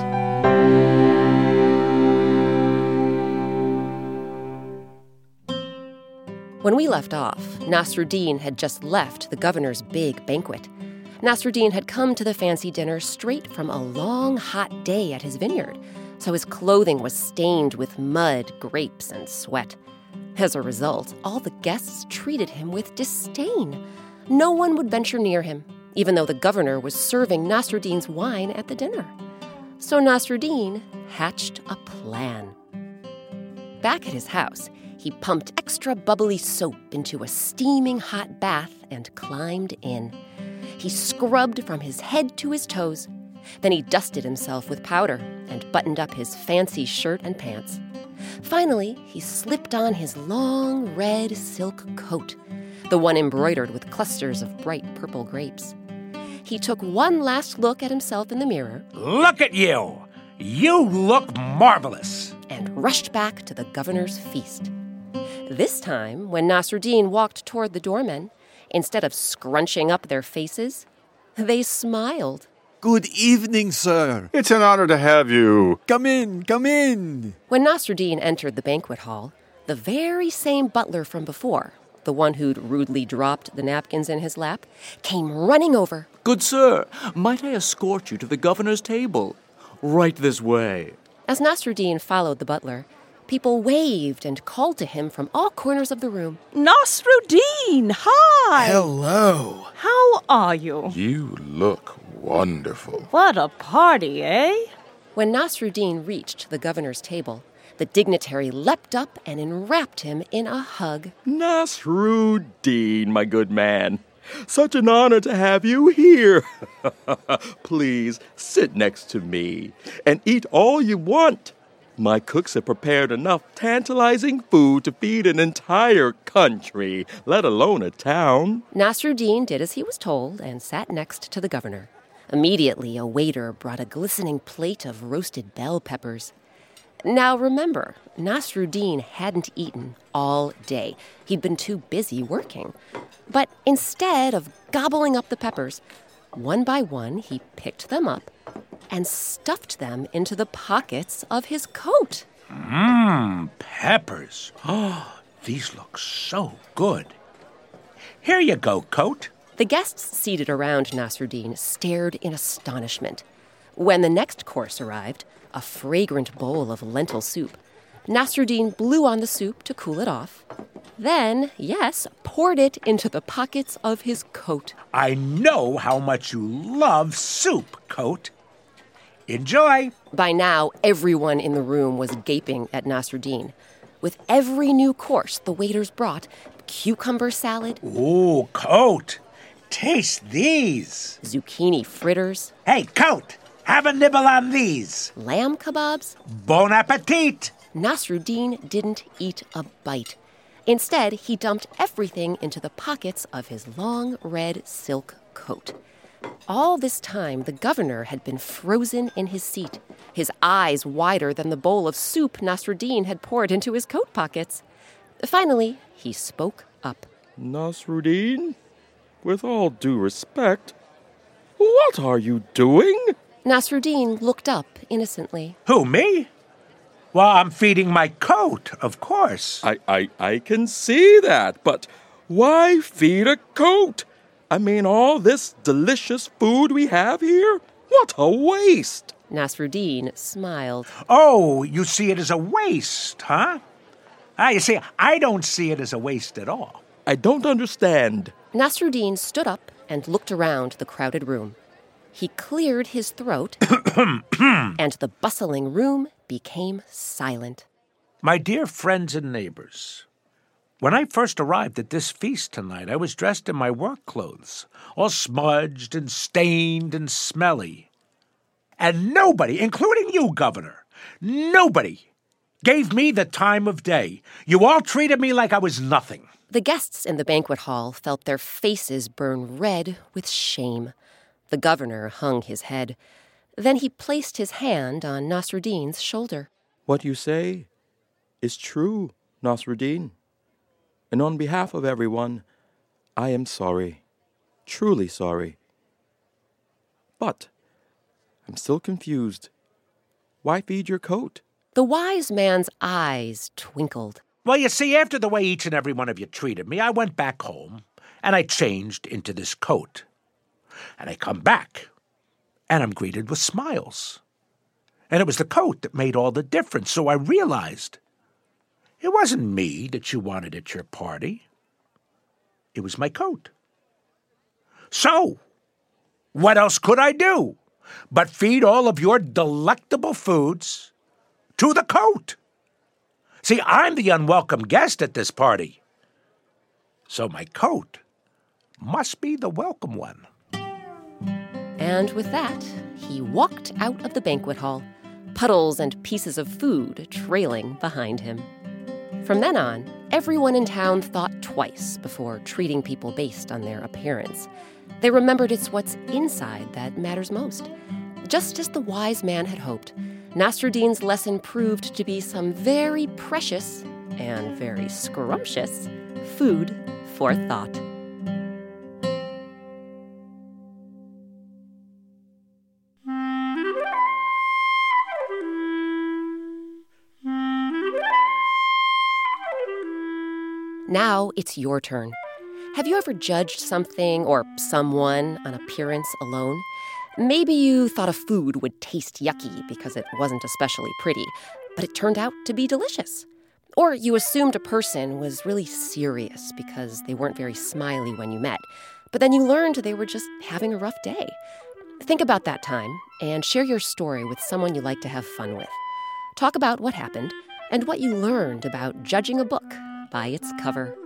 When we left off, Nasruddin had just left the governor's big banquet. Nasruddin had come to the fancy dinner straight from a long, hot day at his vineyard, so his clothing was stained with mud, grapes, and sweat. As a result, all the guests treated him with disdain. No one would venture near him, even though the governor was serving Nasruddin's wine at the dinner. So Nasruddin hatched a plan. Back at his house, he pumped extra bubbly soap into a steaming hot bath and climbed in. He scrubbed from his head to his toes. Then he dusted himself with powder and buttoned up his fancy shirt and pants. Finally, he slipped on his long red silk coat, the one embroidered with clusters of bright purple grapes. He took one last look at himself in the mirror. Look at you! You look marvelous! And rushed back to the governor's feast. This time, when Nasruddin walked toward the doormen, instead of scrunching up their faces, they smiled. Good evening, sir. It's an honor to have you. Come in, come in. When Nasruddin entered the banquet hall, the very same butler from before, the one who'd rudely dropped the napkins in his lap, came running over. Good sir, might I escort you to the governor's table? Right this way. As Nasruddin followed the butler, people waved and called to him from all corners of the room. Nasruddin, hi! Hello. How are you? You look wonderful. What a party, eh? When Nasruddin reached the governor's table, the dignitary leapt up and enwrapped him in a hug. Nasruddin, my good man. Such an honor to have you here. Please sit next to me and eat all you want. My cooks have prepared enough tantalizing food to feed an entire country, let alone a town. Nasruddin did as he was told and sat next to the governor. Immediately, a waiter brought a glistening plate of roasted bell peppers. Now remember, Nasruddin hadn't eaten all day. He'd been too busy working. But instead of gobbling up the peppers, one by one he picked them up and stuffed them into the pockets of his coat. Mmm, peppers. Oh, these look so good. Here you go, coat. The guests seated around Nasruddin stared in astonishment. When the next course arrived, a fragrant bowl of lentil soup, Nasruddin blew on the soup to cool it off. Then, yes, poured it into the pockets of his coat. I know how much you love soup, coat. Enjoy. By now, everyone in the room was gaping at Nasruddin. With every new course the waiters brought, cucumber salad. Ooh, coat. Taste these. Zucchini fritters. Hey, coat, have a nibble on these. Lamb kebabs. Bon appetit. Nasruddin didn't eat a bite. Instead, he dumped everything into the pockets of his long red silk coat. All this time, the governor had been frozen in his seat, his eyes wider than the bowl of soup Nasruddin had poured into his coat pockets. Finally, he spoke up. Nasruddin, with all due respect, what are you doing? Nasruddin looked up innocently. Who, me? Well, I'm feeding my coat, of course. I, I, I can see that, but why feed a coat? I mean, all this delicious food we have here? What a waste! Nasruddin smiled. Oh, you see it as a waste, huh? Ah, you see, I don't see it as a waste at all. I don't understand. Nasruddin stood up and looked around the crowded room. He cleared his throat, and the bustling room became silent. My dear friends and neighbors, when I first arrived at this feast tonight, I was dressed in my work clothes, all smudged and stained and smelly. And nobody, including you, Governor, nobody gave me the time of day. You all treated me like I was nothing. The guests in the banquet hall felt their faces burn red with shame. The governor hung his head. Then he placed his hand on Nasruddin's shoulder. What you say is true, Nasruddin. And on behalf of everyone, I am sorry, truly sorry. But I'm still confused. Why feed your coat? The wise man's eyes twinkled. Well, you see, after the way each and every one of you treated me, I went back home, and I changed into this coat. And I come back, and I'm greeted with smiles. And it was the coat that made all the difference, so I realized it wasn't me that you wanted at your party. It was my coat. So, what else could I do but feed all of your delectable foods to the coat? See, I'm the unwelcome guest at this party. So my coat must be the welcome one. And with that, he walked out of the banquet hall, puddles and pieces of food trailing behind him. From then on, everyone in town thought twice before treating people based on their appearance. They remembered it's what's inside that matters most. Just as the wise man had hoped, Nasruddin's lesson proved to be some very precious and very scrumptious food for thought. Now it's your turn. Have you ever judged something or someone on appearance alone? Maybe you thought a food would taste yucky because it wasn't especially pretty, but it turned out to be delicious. Or you assumed a person was really serious because they weren't very smiley when you met, but then you learned they were just having a rough day. Think about that time and share your story with someone you like to have fun with. Talk about what happened and what you learned about judging a book by its cover.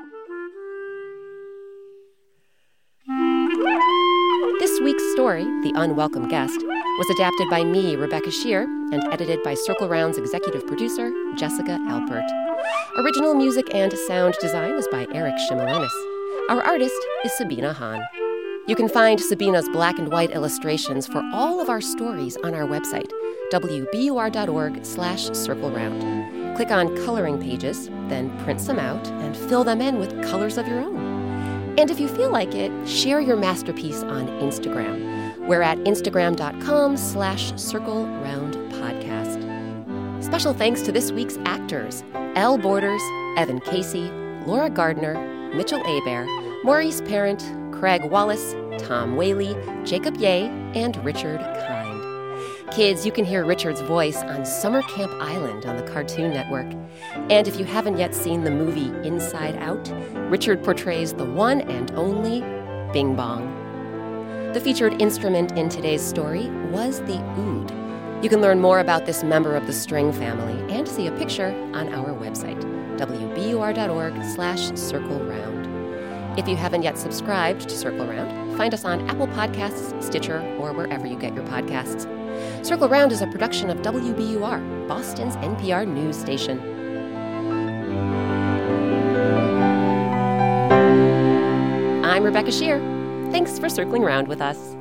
This week's story, The Unwelcome Guest, was adapted by me, Rebecca Shear, and edited by Circle Round's executive producer, Jessica Alpert. Original music and sound design is by Eric Shimalanis. Our artist is Sabina Hahn. You can find Sabina's black and white illustrations for all of our stories on our website, w b u r dot org slash circle round. Click on coloring pages, then print some out and fill them in with colors of your own. And if you feel like it, share your masterpiece on Instagram. We're at instagram.com slash circle round podcast. Special thanks to this week's actors, Elle Borders, Evan Casey, Laura Gardner, Mitchell Hebert, Maurice Parent, Craig Wallace, Tom Whaley, Jacob Ye, and Richard Kind. Kids, you can hear Richard's voice on Summer Camp Island on the Cartoon Network. And if you haven't yet seen the movie Inside Out, Richard portrays the one and only Bing Bong. The featured instrument in today's story was the oud. You can learn more about this member of the string family and see a picture on our website, w b u r dot org slash circle round. If you haven't yet subscribed to Circle Round, find us on Apple Podcasts, Stitcher, or wherever you get your podcasts. Circle Round is a production of W B U R, Boston's N P R news station. I'm Rebecca Shear. Thanks for circling round with us.